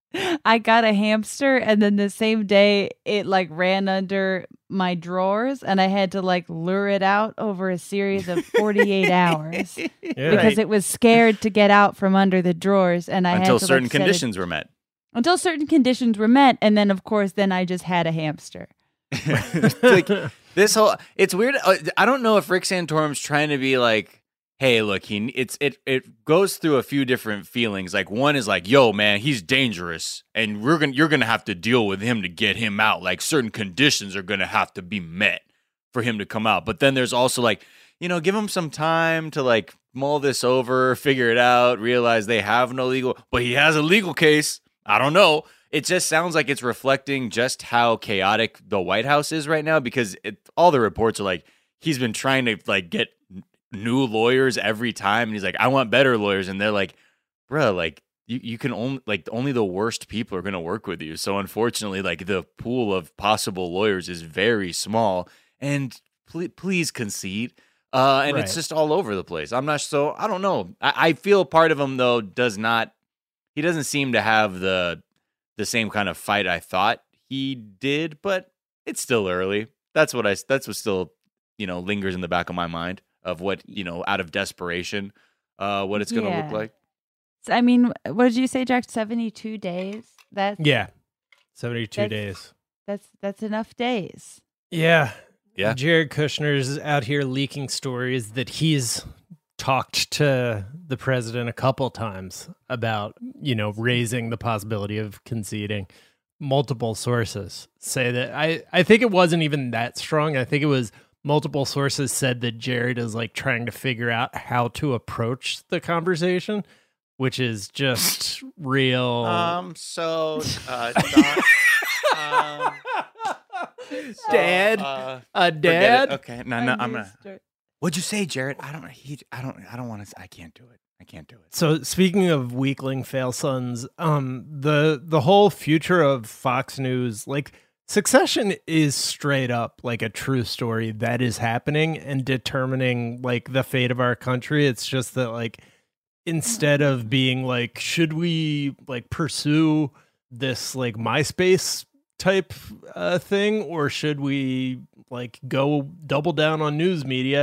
I got a hamster and then the same day it like ran under my drawers and I had to like lure it out over a series of forty-eight hours Yeah. because Right. it was scared to get out from under the drawers and I until had to certain like, set it- conditions were met. until certain conditions were met and then of course then I just had a hamster. It's like this whole it's weird. uh, I don't know if Rick Santorum's trying to be like, hey, look, he it's it it goes through a few different feelings. Like one is like, yo, man, he's dangerous, and we're gonna you're gonna have to deal with him to get him out. Like certain conditions are gonna have to be met for him to come out. But then there's also like, you know, give him some time to like mull this over, figure it out, realize they have no legal, but he has a legal case. I don't know. It just sounds like it's reflecting just how chaotic the White House is right now because it, all the reports are like he's been trying to like get new lawyers every time, and he's like, I want better lawyers, and they're like, bro, like you, you can only like only the worst people are gonna work with you. So unfortunately, like the pool of possible lawyers is very small, and please, please concede. Uh, and it's Right. just all over the place. I'm not so I don't know. I, I feel part of him though does not. He doesn't seem to have the the same kind of fight I thought he did, but it's still early. That's what I. That's what still you know lingers in the back of my mind of what you know out of desperation, uh, what it's going to Yeah. look like. So, I mean, what did you say, Jack? seventy-two days? That's Yeah. seventy-two That's- days. that's that's enough days. Yeah. Yeah. Jared Kushner's out here leaking stories that he's talked to the president a couple times about, you know, raising the possibility of conceding. Multiple sources say that. I, I think it wasn't even that strong. I think it was multiple sources said that Jared is like trying to figure out how to approach the conversation, which is just real. Um. So, uh, Don- um, so, Dad? uh, A forget dad? it. Okay. No, no. I'm gonna. What'd you say, Jared? I don't. He. I don't. I don't want to. I can't do it. I can't do it. So speaking of weakling fail sons, um, the the whole future of Fox News, like Succession, is straight up like a true story that is happening and determining like the fate of our country. It's just that like instead of being like, should we like pursue this like MySpace type uh, thing, or should we like go double down on news media?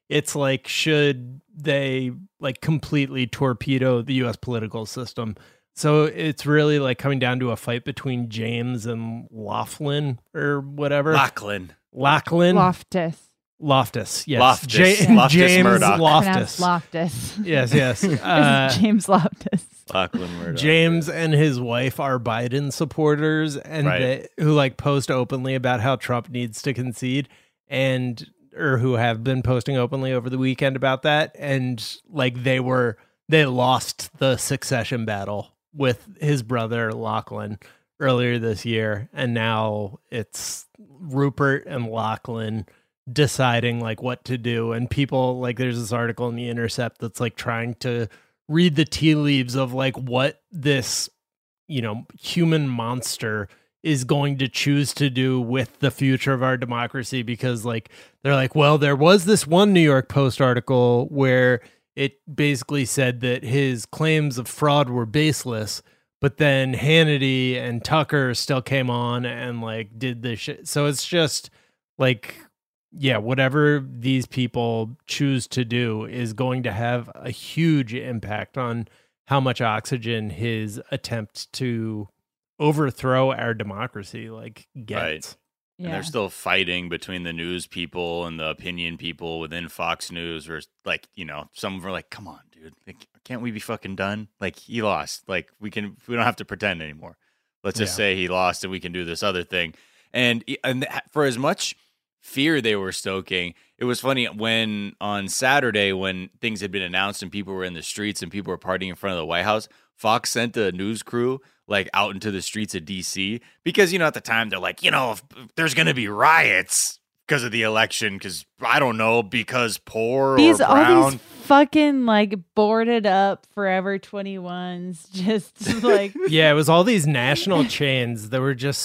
It's like, should they like completely torpedo the U S political system? So it's really like coming down to a fight between James and Laughlin or whatever. Lachlan. Lachlan. Loftus. Loftus, yes. Loftus. Ja- Loftus James Murdoch. Loftus. Pronounced Loftus. Yes, yes. Uh, James Loftus. Lachlan Murdoch. James and his wife are Biden supporters, and Right. they, who like post openly about how Trump needs to concede, and or who have been posting openly over the weekend about that, and like they were they lost the succession battle with his brother Lachlan earlier this year, and now it's Rupert and Lachlan deciding like what to do. And people like there's this article in The Intercept that's like trying to read the tea leaves of like what this, you know, human monster is going to choose to do with the future of our democracy, because like they're like, well, there was this one New York Post article where it basically said that his claims of fraud were baseless, but then Hannity and Tucker still came on and like did this shit. So it's just like, yeah, whatever these people choose to do is going to have a huge impact on how much oxygen his attempt to overthrow our democracy like gets. Right. And they're still fighting between the news people and the opinion people within Fox News, or like, you know, some were like, come on, dude, like, can't we be fucking done? Like, he lost. Like, we can, we don't have to pretend anymore. Let's just Yeah. say he lost and we can do this other thing. And, and for as much fear they were stoking, it was funny when on Saturday, when things had been announced and people were in the streets and people were partying in front of the White House, Fox sent a news crew like out into the streets of D C because, you know, at the time they're like, you know, if, if there's going to be riots because of the election, because I don't know, because poor These or all brown. these fucking like boarded up Forever twenty-ones, just like Yeah, it was all these national chains that were just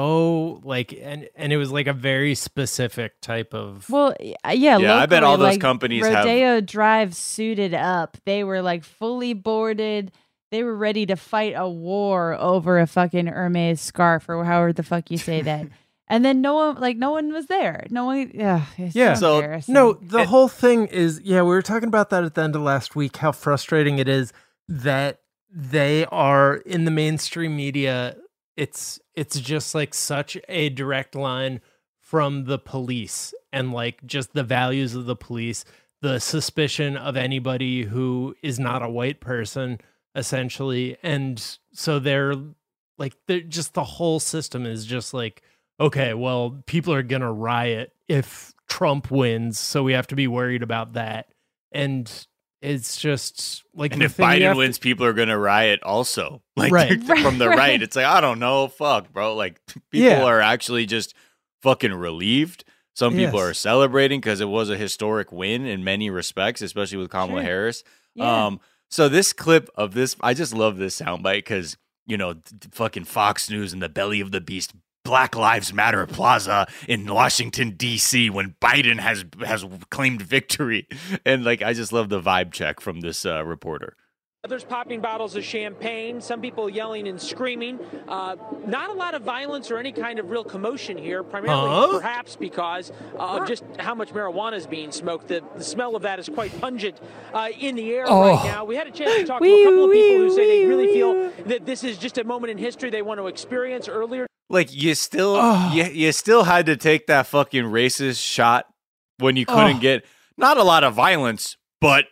so like, and and it was like a very specific type of. well, yeah, Yeah, I bet all locally, those like, companies have- Rodeo Drive suited up. They were like fully boarded. They were ready to fight a war over a fucking Hermes scarf or however the fuck you say that. And then no one, like no one was there. No one, ugh, it's Yeah. so So, embarrassing. No, the whole thing is, yeah, we were talking about that at the end of last week, how frustrating it is that they are in the mainstream media. It's it's just like such a direct line from the police and like just the values of the police, the suspicion of anybody who is not a white person, essentially. And so they're like, they're just the whole system is just like, okay, well, people are going to riot if Trump wins, so we have to be worried about that. And it's just like, And the if thing you Biden have to- wins, people are going to riot also. Like, Right. from the Right, right. right. It's like, I don't know. Fuck, bro. Like, people Yeah. are actually just fucking relieved. Some people Yes. are celebrating because it was a historic win in many respects, especially with Kamala Sure. Harris. Yeah. Um, so this clip of this, I just love this soundbite because, you know, th- th- fucking Fox News and the belly of the beast, Black Lives Matter Plaza in Washington, D C, when Biden has has claimed victory. And like, I just love the vibe check from this uh, reporter. Others popping bottles of champagne, some people yelling and screaming. Uh, not a lot of violence or any kind of real commotion here, primarily Huh? perhaps because uh, of just how much marijuana is being smoked. The, the smell of that is quite pungent uh, in the air Oh. right now. We had a chance to talk to Wee, a couple of people who wee, say they wee, really wee. feel that this is just a moment in history they want to experience earlier. Like, you still Oh. you, you still had to take that fucking racist shot when you couldn't Oh. get not a lot of violence, but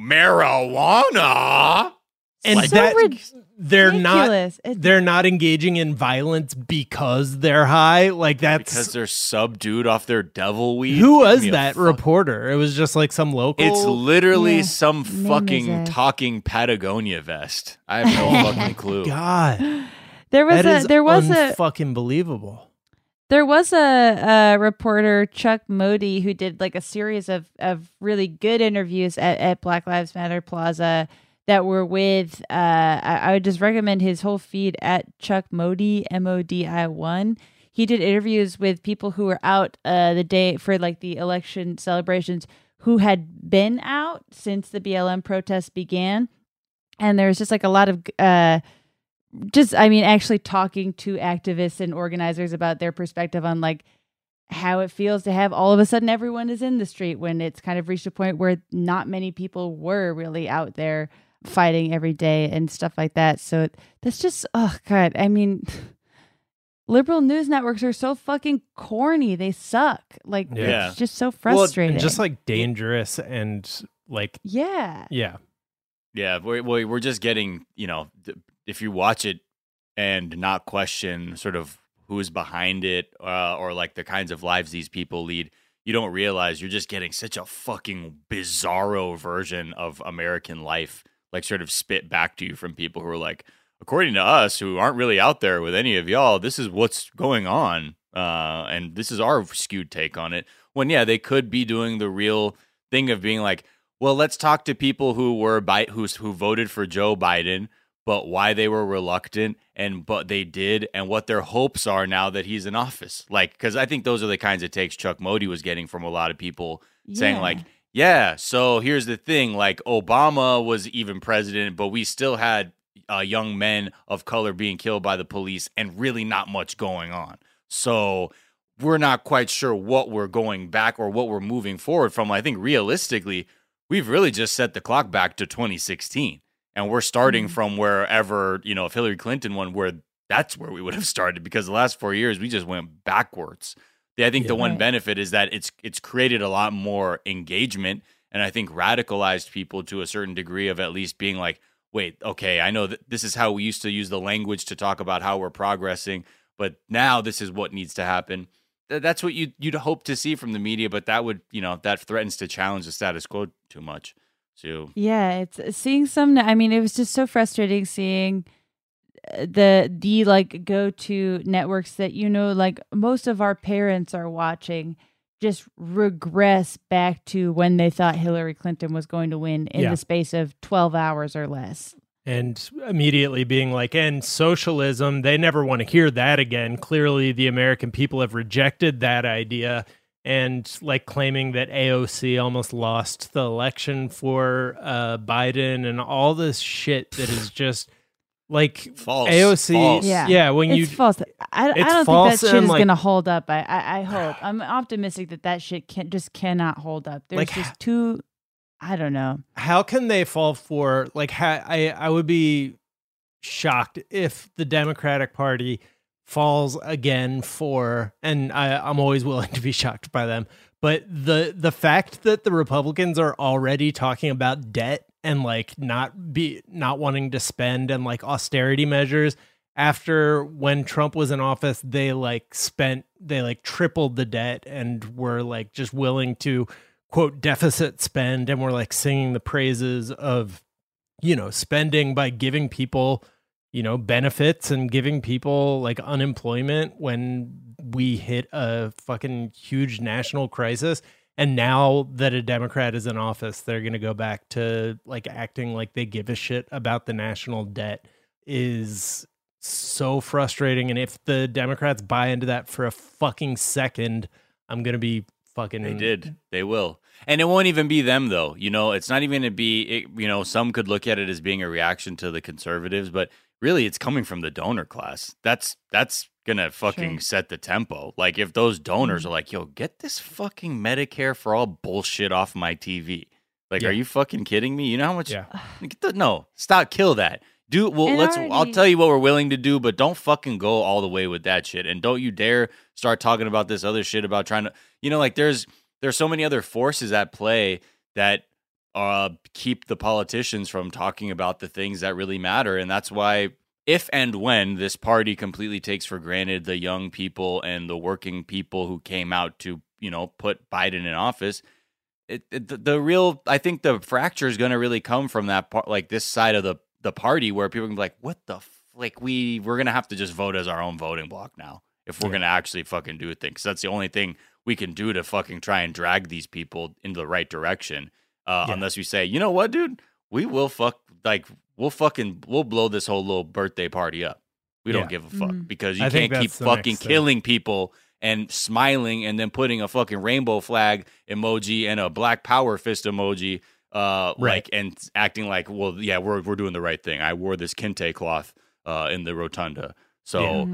marijuana. and Like, So that rid- they're not ridiculous. It's- they're not engaging in violence because they're high. Like that's because they're subdued off their devil weed. who Give was me a that fuck- reporter? It was just like some local. It's literally Yeah. some Name is fucking a- talking Patagonia vest. I have no fucking clue. God. there was That a is there was a fucking believable. There was a, a reporter, Chuck Modi, who did like a series of, of really good interviews at, at Black Lives Matter Plaza that were with, uh, I, I would just recommend his whole feed at Chuck Modi, M O D I one. He did interviews with people who were out uh, the day for like the election celebrations who had been out since the B L M protests began. And there was just like a lot of... Uh, just I mean actually talking to activists and organizers about their perspective on like how it feels to have all of a sudden everyone is in the street when it's kind of reached a point where not many people were really out there fighting every day and stuff like that. So that's just, oh God, I mean, liberal news networks are so fucking corny. They suck. Like, Yeah. it's just so frustrating. And just like dangerous and like, yeah. yeah. Yeah, we're, we're just getting, you know, if you watch it and not question sort of who's behind it uh, or like the kinds of lives these people lead, you don't realize you're just getting such a fucking bizarro version of American life, like sort of spit back to you from people who are like, according to us, who aren't really out there with any of y'all, this is what's going on. Uh, and this is our skewed take on it. When, yeah, they could be doing the real thing of being like, well, let's talk to people who were Bi- who who voted for Joe Biden, but why they were reluctant and but they did, and what their hopes are now that he's in office. Like, because I think those are the kinds of takes Chuck Modi was getting from a lot of people saying Yeah. like, yeah, so here's the thing, like Obama was even president, but we still had uh, young men of color being killed by the police and really not much going on. So we're not quite sure what we're going back or what we're moving forward from. I think realistically, we've really just set the clock back to twenty sixteen, and we're starting Mm-hmm. from wherever, you know, if Hillary Clinton won, where that's where we would have started, because the last four years we just went backwards. The- I think the one Right. benefit is that it's it's created a lot more engagement, and I think radicalized people to a certain degree of at least being like, wait, okay, I know that this is how we used to use the language to talk about how we're progressing, but now this is what needs to happen. Th- That's what you'd, you'd hope to see from the media, but that would, you know, that threatens to challenge the status quo too much. So, Yeah, it's seeing some. I mean, it was just so frustrating seeing uh, the the like go to networks that you know, like most of our parents are watching, just regress back to when they thought Hillary Clinton was going to win in Yeah. the space of twelve hours or less. And immediately being like, and socialism, they never want to hear that again. Clearly, the American people have rejected that idea. And like claiming that A O C almost lost the election for uh, Biden and all this shit that is just like False. A O C. False. Yeah, Yeah, when it's you false. I, I it's don't false think that shit and, is like- gonna hold up. I, I I hope. I'm optimistic that that shit can just cannot hold up. There's Like, just too. I don't know. how can they fall for like ha- I I would be shocked if the Democratic Party falls again for, and I, I'm always willing to be shocked by them, but the the fact that the Republicans are already talking about debt and like not be not wanting to spend and like austerity measures after when Trump was in office, they like spent they like tripled the debt and were like just willing to quote deficit spend, and we're like singing the praises of, you know, spending by giving people, you know, benefits and giving people like unemployment when we hit a fucking huge national crisis. And now that a Democrat is in office, they're going to go back to like acting like they give a shit about the national debt is so frustrating. And if the Democrats buy into that for a fucking second, I'm going to be fucking. They did. They will. And it won't even be them, though. You know, it's not even to be, it, you know, some could look at it as being a reaction to the conservatives, but really it's coming from the donor class. That's, that's going to fucking Sure. set the tempo. Like if those donors are like, yo, get this fucking Medicare for all bullshit off my T V. Like, Yeah. are you fucking kidding me? You know how much? Yeah. Get the, no, stop, kill that. Do well. And Let's. I'll already- tell you what we're willing to do, but don't fucking go all the way with that shit. And don't you dare start talking about this other shit about trying to. You know, like there's there's so many other forces at play that uh keep the politicians from talking about the things that really matter, and that's why if and when this party completely takes for granted the young people and the working people who came out to, you know, put Biden in office. It, it, the, the real, I think the fracture is going to really come from that part, like this side of the, the party where people can be like, what the, f-? like we, we're going to have to just vote as our own voting block now if we're Yeah. going to actually fucking do things. That's the only thing we can do to fucking try and drag these people into the right direction. Uh, Yeah. Unless we say, you know what, dude, we will fuck, like we'll fucking, we'll blow this whole little birthday party up. We don't Yeah. give a fuck Mhm. because you I think can't keep that's the fucking next thing. killing people and smiling and then putting a fucking rainbow flag emoji and a black power fist emoji, uh, Right. like and acting like, well, yeah, we're we're doing the right thing. I wore this kente cloth uh, in the rotunda, so Yeah. Mhm.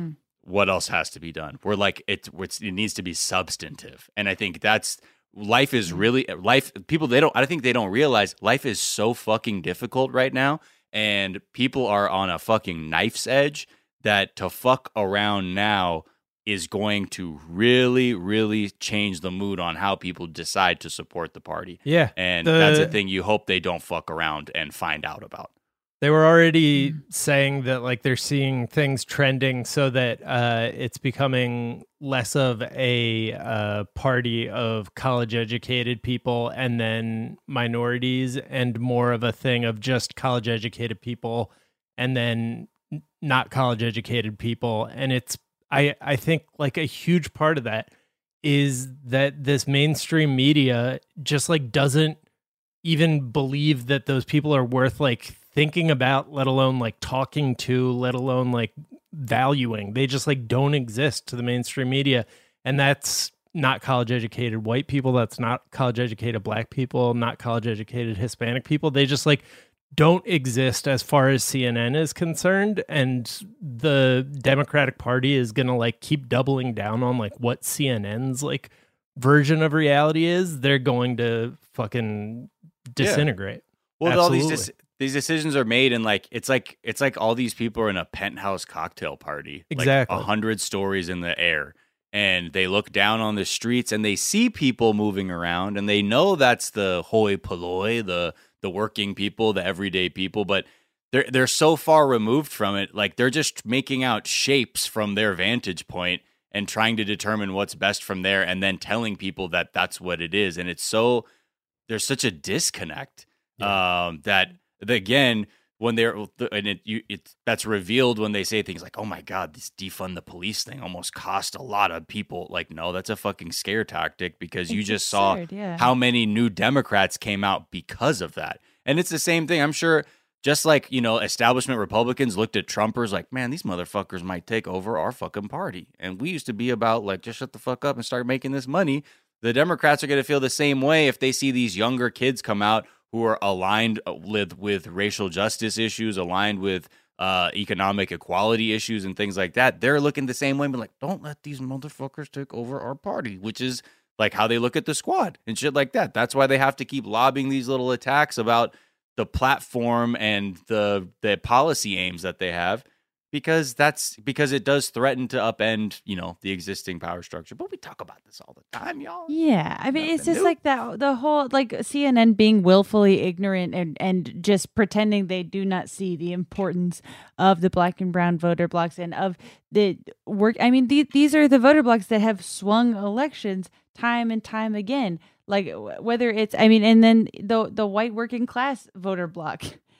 what else has to be done? We're like, it, it's, it needs to be substantive. And I think that's, life is really, life, people, they don't, I think they don't realize life is so fucking difficult right now. And people are on a fucking knife's edge that to fuck around now is going to really, really change the mood on how people decide to support the party. Yeah. And the, that's the thing you hope they don't fuck around and find out about. They were already saying that like they're seeing things trending so that uh, it's becoming less of a uh, party of college-educated people and then minorities and more of a thing of just college-educated people and then not college-educated people. And it's I, I think like a huge part of that is that this mainstream media just like doesn't even believe that those people are worth like thinking about, let alone like talking to, let alone like valuing. They just like don't exist to the mainstream media. And that's not college educated white people. That's not college educated black people, not college educated Hispanic people. They just like don't exist as far as C N N is concerned. And the Democratic Party is going to like keep doubling down on like what C N N's like version of reality is. They're going to fucking disintegrate. Yeah. Well, Absolutely. all these, these decisions are made and like, it's like, it's like all these people are in a penthouse cocktail party, exactly. like a hundred stories in the air. And they look down on the streets and they see people moving around and they know that's the hoi polloi, the, the working people, the everyday people, but they're they're so far removed from it. Like they're just making out shapes from their vantage point and trying to determine what's best from there, and then telling people that that's what it is. And it's so there's such a disconnect yeah. um, that again when they're and it you it that's revealed when they say things like, "Oh my God, this defund the police thing almost cost a lot of people." Like, no, that's a fucking scare tactic because you it's just absurd, saw yeah. how many new Democrats came out because of that. And it's the same thing. I'm sure just like, you know, establishment Republicans looked at Trumpers like, man, these motherfuckers might take over our fucking party. And we used to be about like, just shut the fuck up and start making this money. The Democrats are going to feel the same way if they see these younger kids come out who are aligned with, with racial justice issues, aligned with uh, economic equality issues and things like that. They're looking the same way, but like, don't let these motherfuckers take over our party, which is like how they look at the squad and shit like that. That's why they have to keep lobbing these little attacks about the platform and the the policy aims that they have, because that's because it does threaten to upend, you know, the existing power structure. But we talk about this all the time, y'all. Yeah, I mean, Nothing it's just new. like that. The whole like C N N being willfully ignorant and and just pretending they do not see the importance of the black and brown voter blocks and of the work. I mean, the, these are the voter blocks that have swung elections time and time again. Like whether it's, I mean, and then the the white working class voter bloc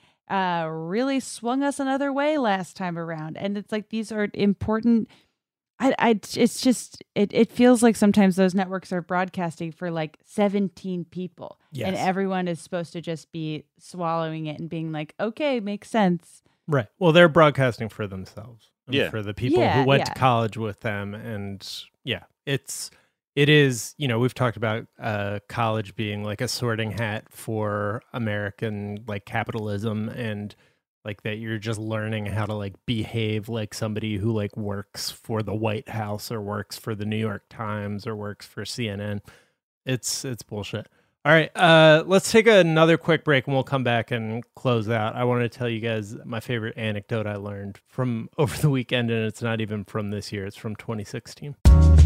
uh, really swung us another way last time around. And it's like, these are important. I, I, it's just, it, it feels like sometimes those networks are broadcasting for like seventeen people Yes. and everyone is supposed to just be swallowing it and being like, okay, makes sense. Right. Well, they're broadcasting for themselves. and Yeah. For the people Yeah, who went yeah. to college with them. And yeah, it's, it is, you know, we've talked about uh, college being like a sorting hat for American like capitalism, and like that you're just learning how to like behave like somebody who like works for the White House or works for the New York Times or works for C N N. It's it's bullshit. All right, uh, let's take another quick break and we'll come back and close out. I want to tell you guys my favorite anecdote I learned from over the weekend, and it's not even from this year. It's from twenty sixteen.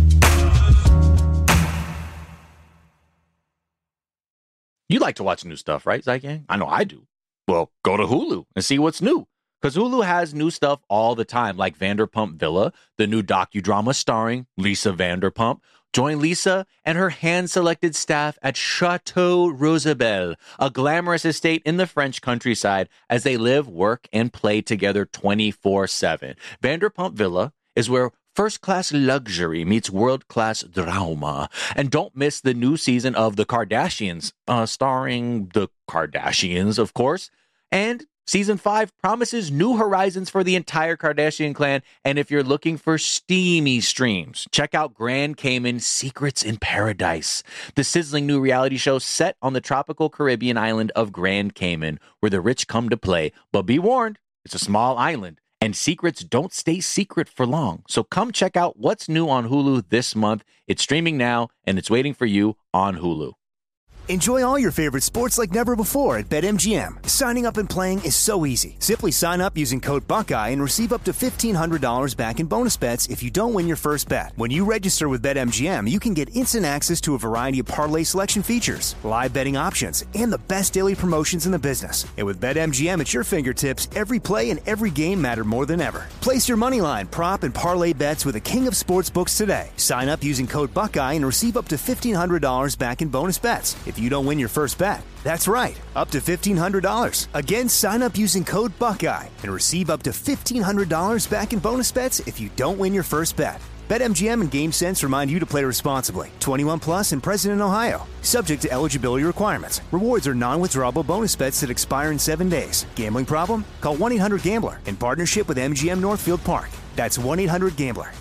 You like to watch new stuff, right, Zygang? I know I do. Well, go to Hulu and see what's new. Because Hulu has new stuff all the time, like Vanderpump Villa, the new docudrama starring Lisa Vanderpump. Join Lisa and her hand-selected staff at Chateau Rosabelle, a glamorous estate in the French countryside, as they live, work, and play together twenty-four seven. Vanderpump Villa is where first-class luxury meets world-class drama. And don't miss the new season of The Kardashians, uh, starring the Kardashians, of course. And season five promises new horizons for the entire Kardashian clan. And if you're looking for steamy streams, check out Grand Cayman Secrets in Paradise, the sizzling new reality show set on the tropical Caribbean island of Grand Cayman, where the rich come to play. But be warned, it's a small island, And secrets don't stay secret for long. So come check out what's new on Hulu this month. It's streaming now, and it's waiting for you on Hulu. Enjoy all your favorite sports like never before at BetMGM. Signing up and playing is so easy. Simply sign up using code Buckeye and receive up to fifteen hundred dollars back in bonus bets if you don't win your first bet. When you register with BetMGM, you can get instant access to a variety of parlay selection features, live betting options, and the best daily promotions in the business. And with BetMGM at your fingertips, every play and every game matter more than ever. Place your moneyline, prop, and parlay bets with the king of sportsbooks today. Sign up using code Buckeye and receive up to fifteen hundred dollars back in bonus bets if you don't win your first bet. That's right, up to fifteen hundred dollars. Again, sign up using code Buckeye and receive up to fifteen hundred dollars back in bonus bets if you don't win your first bet. BetMGM and GameSense remind you to play responsibly. twenty-one plus and present in Ohio. Subject to eligibility requirements. Rewards are non-withdrawable bonus bets that expire in seven days. Gambling problem? Call one eight hundred gambler in partnership with M G M Northfield Park. That's one eight hundred gambler.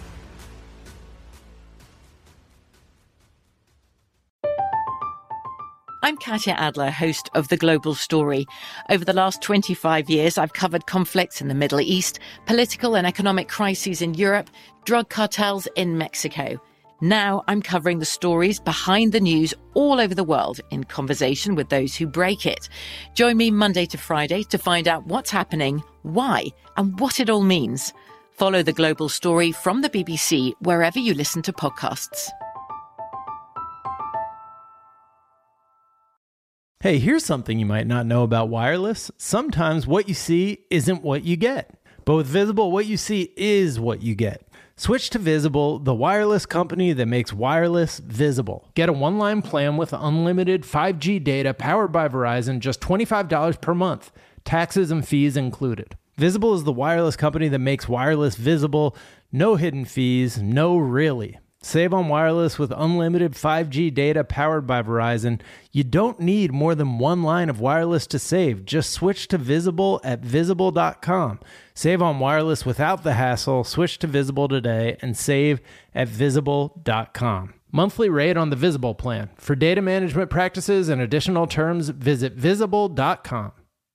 I'm Katya Adler, host of The Global Story. Over the last twenty-five years, I've covered conflicts in the Middle East, political and economic crises in Europe, drug cartels in Mexico. Now I'm covering the stories behind the news all over the world in conversation with those who break it. Join me Monday to Friday to find out what's happening, why, and what it all means. Follow The Global Story from the B B C wherever you listen to podcasts. Hey, here's something you might not know about wireless. Sometimes what you see isn't what you get. But with Visible, what you see is what you get. Switch to Visible, the wireless company that makes wireless visible. Get a one-line plan with unlimited five G data powered by Verizon, just twenty-five dollars per month. Taxes and fees included. Visible is the wireless company that makes wireless visible. No hidden fees, no really. Save on wireless with unlimited five G data powered by Verizon. You don't need more than one line of wireless to save. Just switch to Visible at visible dot com. Save on wireless without the hassle. Switch to Visible today and save at visible dot com. Monthly rate on the Visible plan. For data management practices and additional terms, visit visible dot com.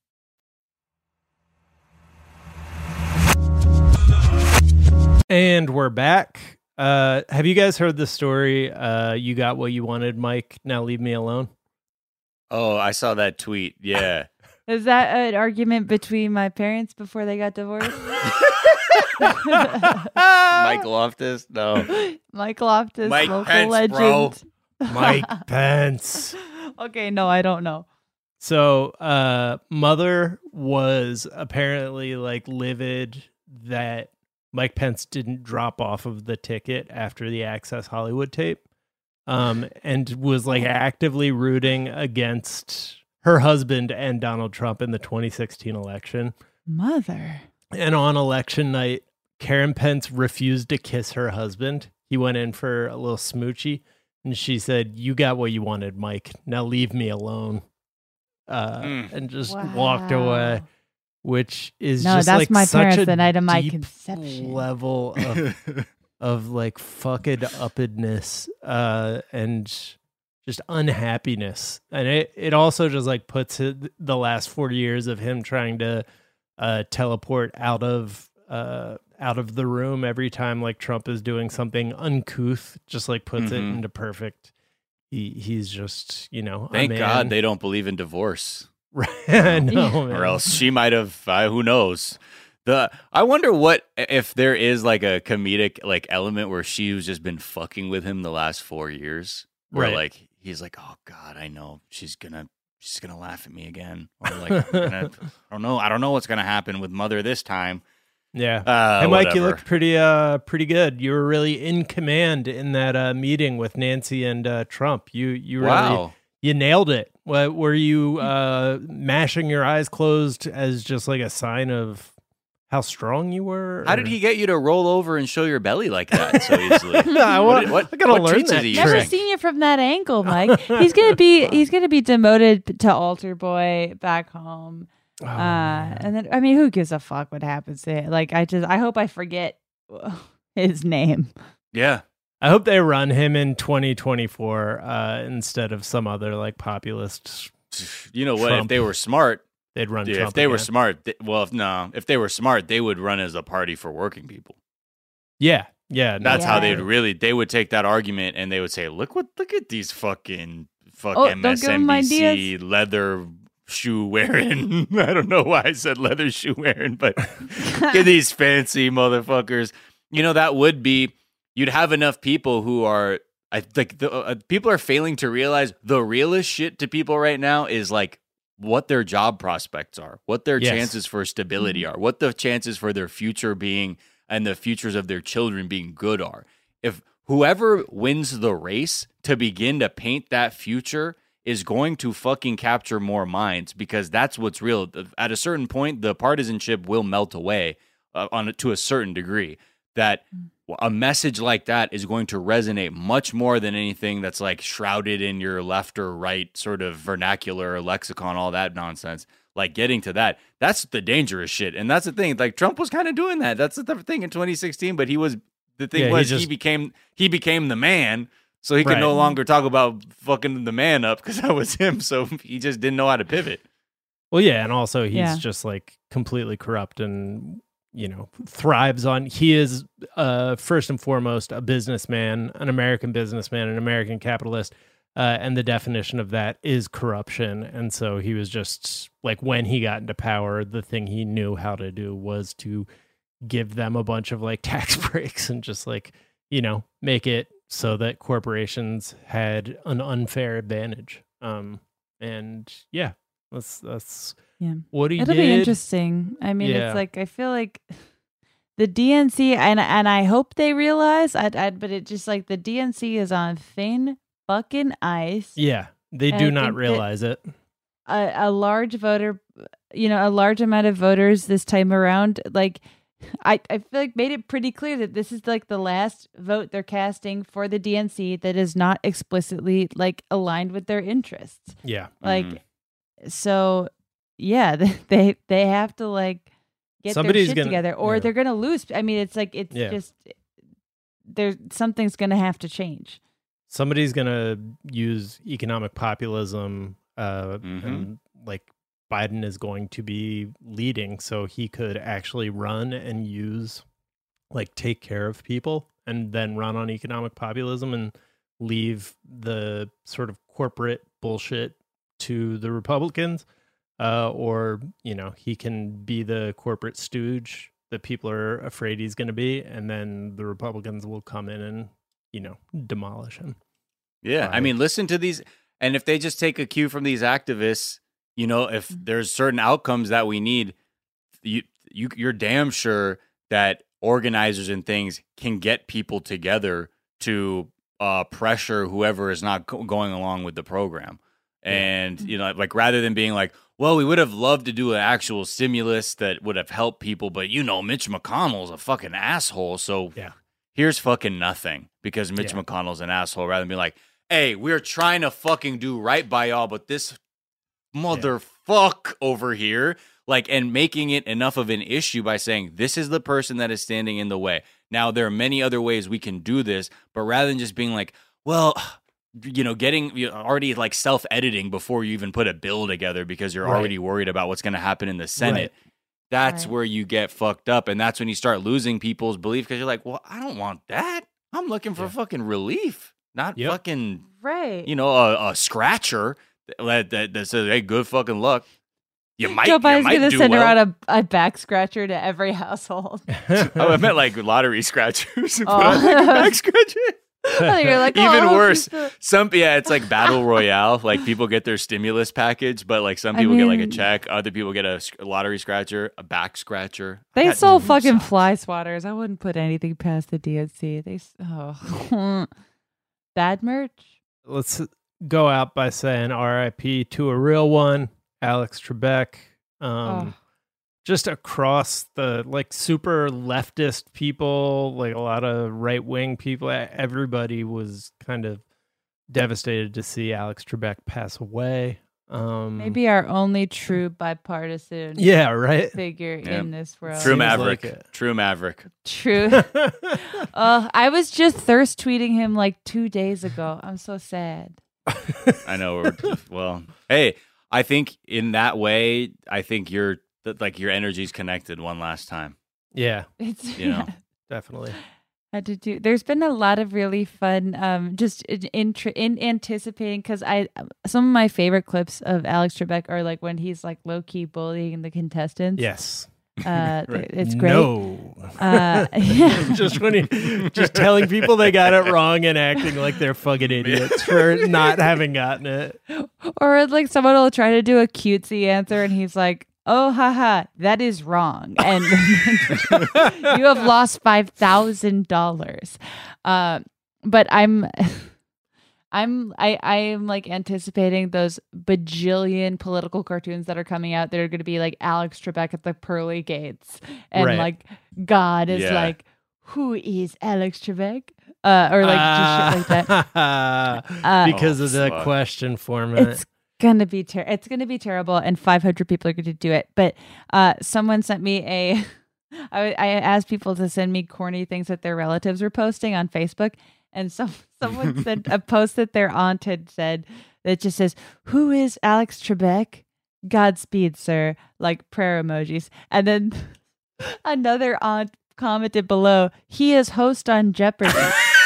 And we're back. Uh, have you guys heard the story? Uh, you got what you wanted, Mike. Now leave me alone. Oh, I saw that tweet. Yeah. Is that an argument between my parents before they got divorced? Mike Loftus? No. Mike Loftus, Mike local Pence, legend. bro. Mike Pence. Okay, no, I don't know. So, uh, mother was apparently like livid that Mike Pence didn't drop off of the ticket after the Access Hollywood tape, um, and was like actively rooting against her husband and Donald Trump in the twenty sixteen election. Mother. And on election night, Karen Pence refused to kiss her husband. He went in for a little smoochy, and she said, "You got what you wanted, Mike. Now leave me alone," uh, mm. and just wow. walked away. Which is no, just that's like my such parents a the night of my deep conception level of, of like fucked uppedness uh, and just unhappiness, and it it also just like puts it, the last forty years of him trying to uh, teleport out of uh, out of the room every time like Trump is doing something uncouth, just like puts mm-hmm. it into perfect. He he's just you know. Thank God they don't believe in divorce. Right, no, or else she might have. Uh, who knows? The I wonder what if there is like a comedic like element where she's just been fucking with him the last four years, where right. like he's like, oh God, I know she's gonna she's gonna laugh at me again, or like gonna, I don't know, I don't know what's gonna happen with mother this time. Yeah, uh, hey Mike, whatever. you looked pretty uh pretty good. You were really in command in that uh, meeting with Nancy and uh, Trump. You you really. Wow. You nailed it. What, were you uh, mashing your eyes closed as just like a sign of how strong you were? Or? How did he get you to roll over and show your belly like that so easily? no, what, what, I gotta what learn treats that. is he Never using? seen you from that angle, Mike. He's gonna be he's gonna be demoted to altar boy back home. Oh, uh, and then I mean, who gives a fuck what happens to it? Like, I just I hope I forget his name. Yeah. I hope they run him in twenty twenty-four uh, instead of some other like populist. You know what? Trump. If they were smart, they'd run Yeah, Trump if they were again. smart, they, well, if, no, if they were smart, they would run as a party for working people. Yeah, yeah. no, That's how Yeah. they'd really. They would take that argument and they would say, "Look what, look at these fucking fuck Oh, don't give 'em M S N B C ideas. leather shoe wearing." I don't know why I said leather shoe wearing, but look at these fancy motherfuckers. You know, that would be. You'd have enough people who are. I think the uh, people are failing to realize the realest shit to people right now is like what their job prospects are, what their Yes. chances for stability are, what the chances for their future being and the futures of their children being good are. If whoever wins the race to begin to paint that future is going to fucking capture more minds, because that's what's real. At a certain point, the partisanship will melt away uh, on to a certain degree. That a message like that is going to resonate much more than anything that's like shrouded in your left or right sort of vernacular, lexicon, all that nonsense. Like getting to that, that's the dangerous shit. And that's the thing. Like Trump was kind of doing that. That's the thing in twenty sixteen. But he was the thing Yeah, he was he, just- became he became the man, so he could Right. no longer talk about fucking the man up because that was him. So he just didn't know how to pivot. Well, yeah, and also he's Yeah. just like completely corrupt and, you know, thrives on. He is uh, first and foremost a businessman, an American businessman, an American capitalist, uh, and the definition of that is corruption. And so he was just like, when he got into power, the thing he knew how to do was to give them a bunch of like tax breaks and just like, you know, make it so that corporations had an unfair advantage. Um, and yeah, that's that's. Yeah. What he It'll did. be interesting. I mean, Yeah. it's like I feel like the D N C, and and I hope they realize. I, I but it just like the D N C is on thin fucking ice. Yeah, they And do I not think that- realize it. A, a large voter, you know, a large amount of voters this time around. Like, I I feel like made it pretty clear that this is like the last vote they're casting for the D N C that is not explicitly like aligned with their interests. Yeah. Like, Mhm. so. Yeah, they they have to like get Somebody's their shit gonna- together, or yeah. they're gonna lose. I mean, it's like it's Yeah. just there's something's gonna have to change. Somebody's gonna use economic populism, uh, Mhm. and like Biden is going to be leading, so he could actually run and use, like, take care of people, and then run on economic populism and leave the sort of corporate bullshit to the Republicans. Uh, or, you know, he can be the corporate stooge that people are afraid he's going to be, and then the Republicans will come in and, you know, demolish him. Yeah, I Right. mean, listen to these, and if they just take a cue from these activists, you know, if there's certain outcomes that we need, you you you're damn sure that organizers and things can get people together to uh, pressure whoever is not go- going along with the program. And, you know, like rather than being like, well, we would have loved to do an actual stimulus that would have helped people, but you know, Mitch McConnell's a fucking asshole. So Yeah. here's fucking nothing because Mitch Yeah. McConnell's an asshole, rather than be like, hey, we're trying to fucking do right by y'all, but this motherfuck over here, like, and making it enough of an issue by saying, this is the person that is standing in the way. Now, there are many other ways we can do this, but rather than just being like, well, you know, getting you know, already like self-editing before you even put a bill together because you're Right. already worried about what's going to happen in the Senate. Right. That's Right. where you get fucked up. And that's when you start losing people's belief because you're like, well, I don't want that. I'm looking for Yeah. fucking relief, not Yep. fucking, Right. you know, a, a scratcher that, that, that says, hey, good fucking luck. You might, Joe you Biden's might gonna do send well. around a, a back scratcher to every household. Oh, I meant like lottery scratchers. Put Oh. on like a back scratcher. You're like, oh, Even I hope worse. he's the- Some yeah, it's like battle royale. Like people get their stimulus package, but like some I people get like a mean- check. Other people get a sc- lottery scratcher, a back scratcher. I They got sold two fucking socks. fly swatters. I wouldn't put anything past the D N C. They s- oh bad merch. Let's go out by saying R I P to a real one, Alex Trebek. Um, Oh. Just across the like super leftist people, like a lot of right wing people, e- everybody was kind of devastated to see Alex Trebek pass away. Um, Maybe our only true bipartisan yeah, right. figure Yeah. in this world. True Seems Maverick. like it. True Maverick. True. uh, I was just thirst tweeting him like two days ago. I'm so sad. I know. We're, well, hey, I think in that way, I think you're like your energy's connected one last time. Yeah, It's You know, definitely. had to do. There's been a lot of really fun, um, just in in, in anticipating because I some of my favorite clips of Alex Trebek are like when he's like low key bullying the contestants. Yes. Uh, Right. It's great. No. Uh, yeah. just when he, just telling people they got it wrong and acting like they're fucking idiots for not having gotten it. Or like someone will try to do a cutesy answer and he's like, oh, haha, that is wrong. And you have lost five thousand dollars. Uh, but I'm... I'm I I am like anticipating those bajillion political cartoons that are coming out that are going to be like Alex Trebek at the pearly gates, and Right. like God is Yeah. like, who is Alex Trebek? Uh, or like just shit like that. Uh, because Oh, of the fuck. question format. It's gonna be ter- it's gonna be terrible, and five hundred people are going to do it. But uh, someone sent me a. I, I asked people to send me corny things that their relatives were posting on Facebook. And some someone sent a post that their aunt had said that just says, "Who is Alex Trebek? Godspeed, sir." Like prayer emojis. And then another aunt commented below, "He is host on Jeopardy."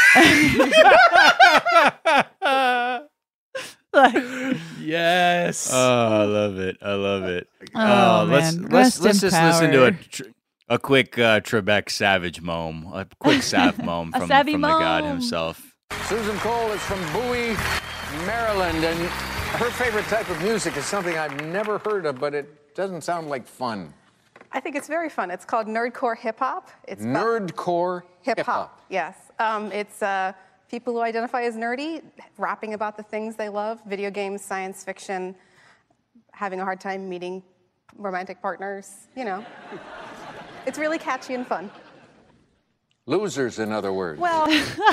Like, yes. Oh, I love it. I love it. Oh, Uh, let's man. let's Rest let's in just listen to a power. tr- a quick uh, Trebek savage moan, a quick sav moan A from, savvy from the god moan. himself. Susan Cole is from Bowie, Maryland, and her favorite type of music is something I've never heard of, but it doesn't sound like fun. I think it's very fun. It's called nerdcore hip hop. It's about Nerdcore hip hip hop. hop. Yes, um, it's uh, people who identify as nerdy, rapping about the things they love: video games, science fiction, having a hard time meeting romantic partners. You know, it's really catchy and fun. Losers, in other words. Well,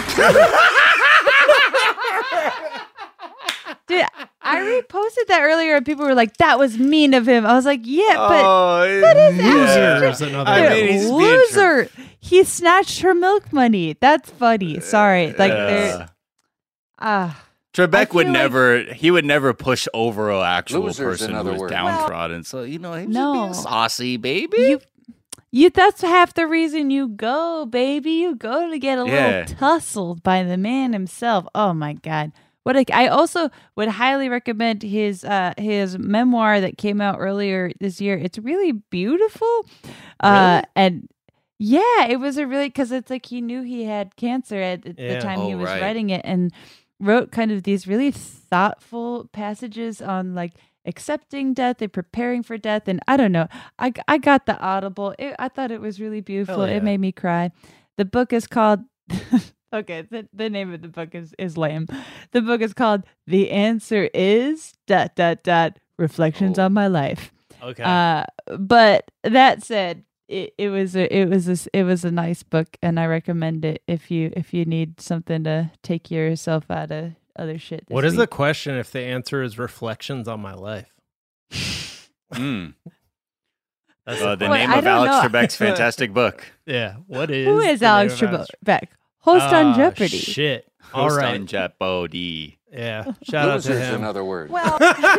dude, I reposted that earlier, and people were like, "That was mean of him." I was like, "Yeah, but Oh, that is Losers, actually in other I Dude, mean, he's being loser. He snatched her milk money. That's funny. Sorry, like Uh, there. Ah, I Trebek would feel like- never, he would never push over an actual Losers, in person other who was words. downtrodden. So you know, he was No. just being saucy, baby. you, you. That's half the reason you go, baby. You go to get a Yeah. little tussled by the man himself. Oh my god. What a, I also would highly recommend his uh, his memoir that came out earlier this year. It's really beautiful, uh, and yeah, it was a really because it's like he knew he had cancer at the Yeah. time he Oh, was right. writing it, and wrote kind of these really thoughtful passages on like accepting death and preparing for death. And I don't know, I I got the Audible. It, I thought it was really beautiful. Hell yeah. It made me cry. The book is called. Okay, the, the name of the book is, is lame. The book is called The Answer Is dot dot dot Reflections Oh. on My Life. Okay. Uh, but that said, it, it was a it was a, s- it was a nice book, and I recommend it if you if you need something to take yourself out of other shit. This what is the week. question if the answer is reflections on my life? Mm. That's Uh, the Well, name I of don't Alex know. Trebek's fantastic book. yeah. What is Who is the name Alex of Alex Trebek? Host on Ah, Jeopardy. Shit. All Host right. on Jeopardy. Yeah. Shout out to Losers, him. in other words. well,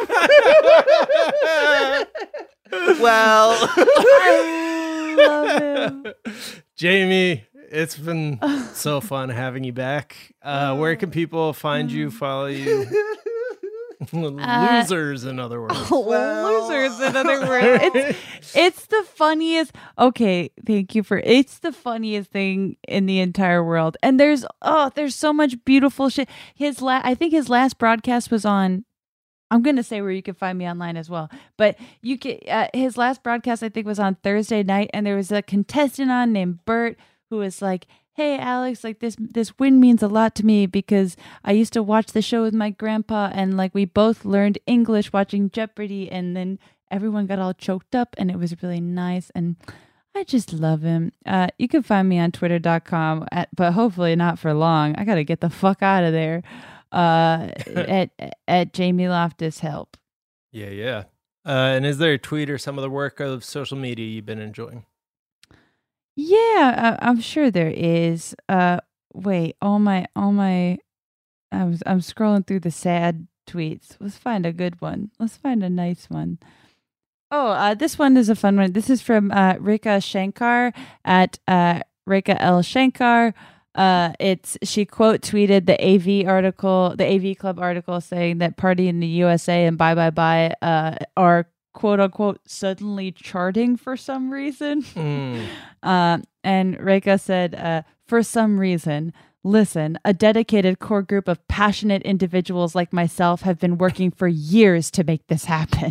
Well, I love him. Jamie, it's been so fun having you back. Uh, where can people find you, follow you? Losers, in other words. Losers, in other words. It's it's the funniest. Okay, thank you for. It's the funniest thing in the entire world. And there's oh, there's so much beautiful shit. His la- I think his last broadcast was on. I'm gonna say where you can find me online as well. But you can. Uh, his last broadcast I think was on Thursday night, and there was a contestant on named Bert who was like, "Hey Alex, like this this win means a lot to me because I used to watch the show with my grandpa, and like we both learned English watching Jeopardy, and then everyone got all choked up, and it was really nice, and I just love him." Uh, you can find me on twitter dot com, at, but hopefully not for long. I gotta get the fuck out of there. Uh, at at Jamie Loftus help. Yeah, yeah. Uh, and is there a tweet or some of the work of social media you've been enjoying? Yeah, I, I'm sure there is. Uh, wait, all my, all my, I was, I'm scrolling through the sad tweets. Let's find a good one. Let's find a nice one. Oh, uh, this one is a fun one. This is from uh, Rika Shankar at uh, Rika L. Shankar. Uh, it's she quote tweeted the A V article, the A V Club article, saying that Party in the U S A and Bye Bye Bye uh, are quote unquote suddenly charting for some reason. Mm. uh, and Rika said, uh, for some reason. Listen, a dedicated core group of passionate individuals like myself have been working for years to make this happen.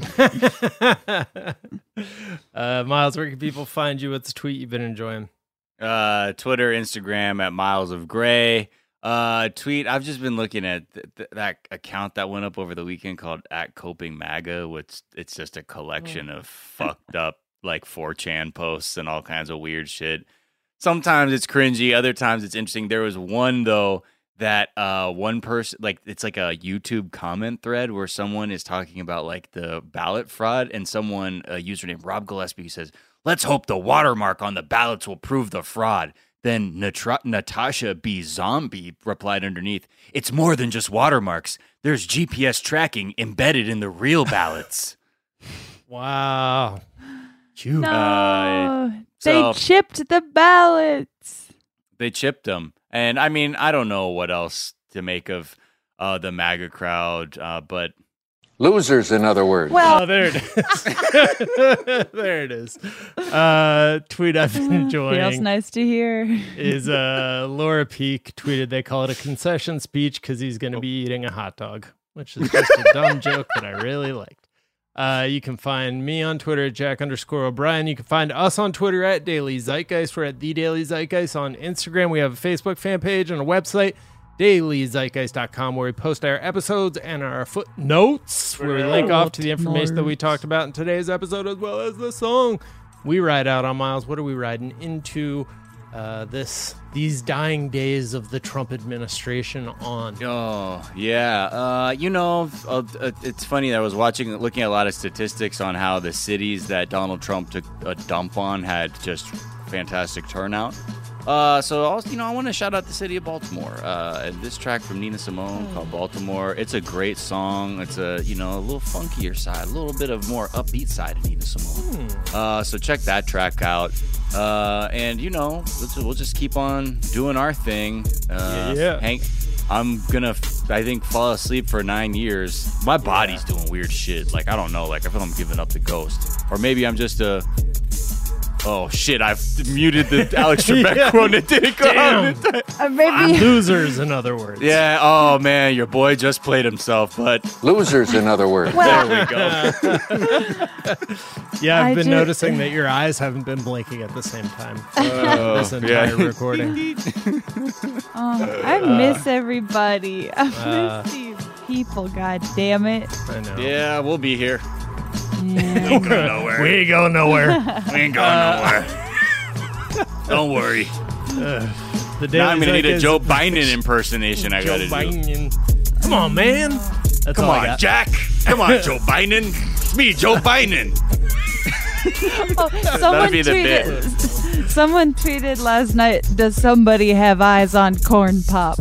uh, Miles, where can people find you? What's the tweet you've been enjoying? Uh, Twitter, Instagram at Miles of Gray. Uh, tweet. I've just been looking at th- th- that account that went up over the weekend called at Coping MAGA, which it's just a collection oh. of fucked up like four chan posts and all kinds of weird shit. Sometimes it's cringy, other times it's interesting. There was one though that uh one person, like it's like a YouTube comment thread where someone is talking about like the ballot fraud, and someone, a user named Rob Gillespie, says, "Let's hope the watermark on the ballots will prove the fraud." Then Nat- Natasha B. Zombie replied underneath, "It's more than just watermarks. There's G P S tracking embedded in the real ballots." Wow. No, uh, they so, chipped the ballots. They chipped them. And I mean, I don't know what else to make of uh, the MAGA crowd, uh, but... Losers, in other words. Well, oh, there it is. There it is. Uh, tweet I've been enjoying. Feels nice to hear. Is uh, Laura Peak tweeted, they call it a concession speech because he's going to be eating a hot dog, which is just a dumb joke that I really liked. Uh, you can find me on Twitter at Jack underscore O'Brien. You can find us on Twitter at Daily Zeitgeist. We're at The Daily Zeitgeist on Instagram. We have a Facebook fan page and a website, daily zeitgeist dot com, where we post our episodes and our footnotes, where we link off to the information that we talked about in today's episode, as well as the song we ride out on. Miles, what are we riding into uh, this these dying days of the Trump administration on? Oh, yeah. Uh, you know, uh, it's funny that I was watching, looking at a lot of statistics on how the cities that Donald Trump took a dump on had just fantastic turnout. Uh, so, also, you know, I want to shout out the city of Baltimore. Uh, and this track from Nina Simone called Baltimore. It's a great song. It's a, you know, a little funkier side, a little bit of more upbeat side of Nina Simone. Hmm. Uh, so check that track out. Uh, and, you know, we'll just keep on doing our thing. Uh, yeah, yeah. Hank, I'm going to, I think, fall asleep for nine years. My body's yeah. doing weird shit. Like, I don't know. Like, I feel I'm giving up the ghost. Or maybe I'm just a... Oh, shit, I've muted the Alex Trebek yeah. quote. It didn't go Damn. Uh, maybe. Losers, in other words. Yeah, oh, man, your boy just played himself, but... Losers, in other words. Well, there we go. Yeah, I've I been just... noticing that your eyes haven't been blinking at the same time. Oh, this entire yeah. recording. Oh, I miss uh, everybody. I miss uh, these people, god damn it. I know. Yeah, we'll be here. Yeah. We ain't going nowhere. We ain't going nowhere. We ain't going uh, nowhere. Don't worry. Uh, the now I'm going to need a Joe Biden impersonation I got to do. Come on, man. That's Come all on, Jack. Come on, Joe Biden. It's me, Joe Biden. Oh, someone be the tweeted. Someone tweeted last night. Does somebody have eyes on Corn Pop?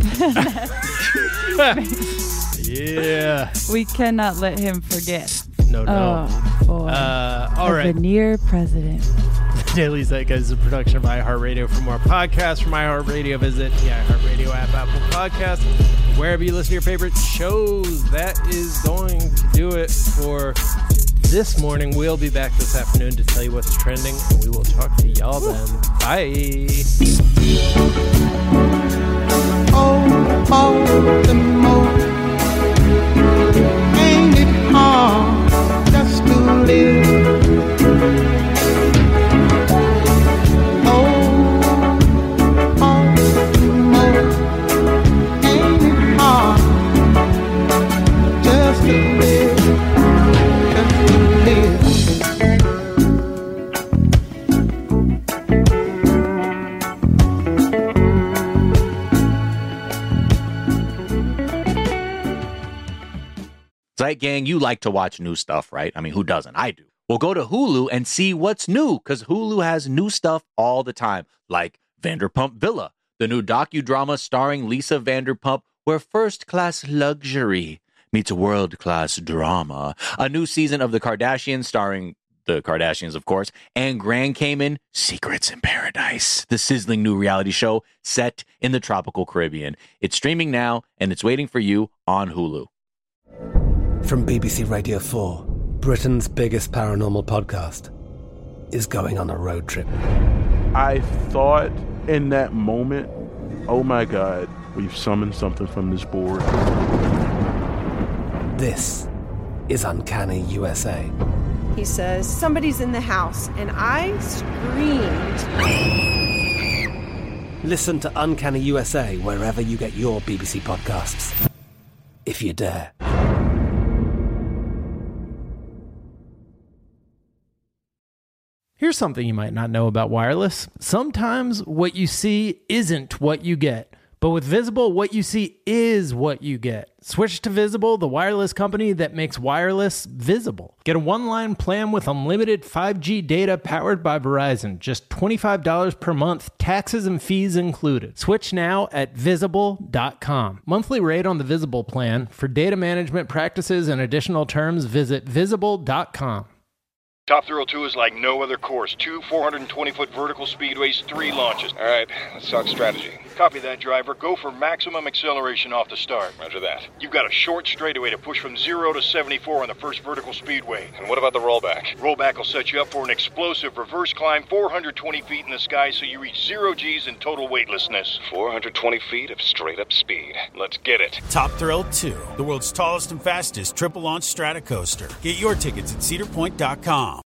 Yeah. We cannot let him forget. No, no. Oh, boy. Uh, all a right. veneer president. Daily Zeitgeist is a production of iHeartRadio. For more podcasts from iHeartRadio, visit the iHeartRadio app, Apple Podcasts, wherever you listen to your favorite shows. That is going to do it for this morning. We'll be back this afternoon to tell you what's trending, and we will talk to y'all then. Bye. Oh, oh, the more ain't it hard just to live? Oh, oh, the more ain't it hard just to live, just to live. Zeit Gang, you like to watch new stuff, right? I mean, who doesn't? I do. Well, go to Hulu and see what's new, because Hulu has new stuff all the time, like Vanderpump Villa, the new docudrama starring Lisa Vanderpump, where first-class luxury meets a world-class drama. A new season of The Kardashians starring the Kardashians, of course, and Grand Cayman Secrets in Paradise, the sizzling new reality show set in the tropical Caribbean. It's streaming now, and it's waiting for you on Hulu. From B B C Radio four, Britain's biggest paranormal podcast is going on a road trip. I thought in that moment, oh my God, we've summoned something from this board. This is Uncanny U S A. He says, somebody's in the house, and I screamed. Listen to Uncanny U S A wherever you get your B B C podcasts, if you dare. Here's something you might not know about wireless. Sometimes what you see isn't what you get. But with Visible, what you see is what you get. Switch to Visible, the wireless company that makes wireless visible. Get a one-line plan with unlimited five G data powered by Verizon. Just twenty-five dollars per month, taxes and fees included. Switch now at visible dot com. Monthly rate on the Visible plan. For data management practices and additional terms, visit visible dot com. Top Thrill two is like no other course. Two four hundred twenty foot vertical speedways, three launches. All right, let's talk strategy. Copy that, driver. Go for maximum acceleration off the start. Roger that. You've got a short straightaway to push from zero to seventy-four on the first vertical speedway. And what about the rollback? Rollback will set you up for an explosive reverse climb four hundred twenty feet in the sky so you reach zero G's in total weightlessness. four hundred twenty feet of straight-up speed. Let's get it. Top Thrill two, the world's tallest and fastest triple-launch strata coaster. Get your tickets at cedar point dot com.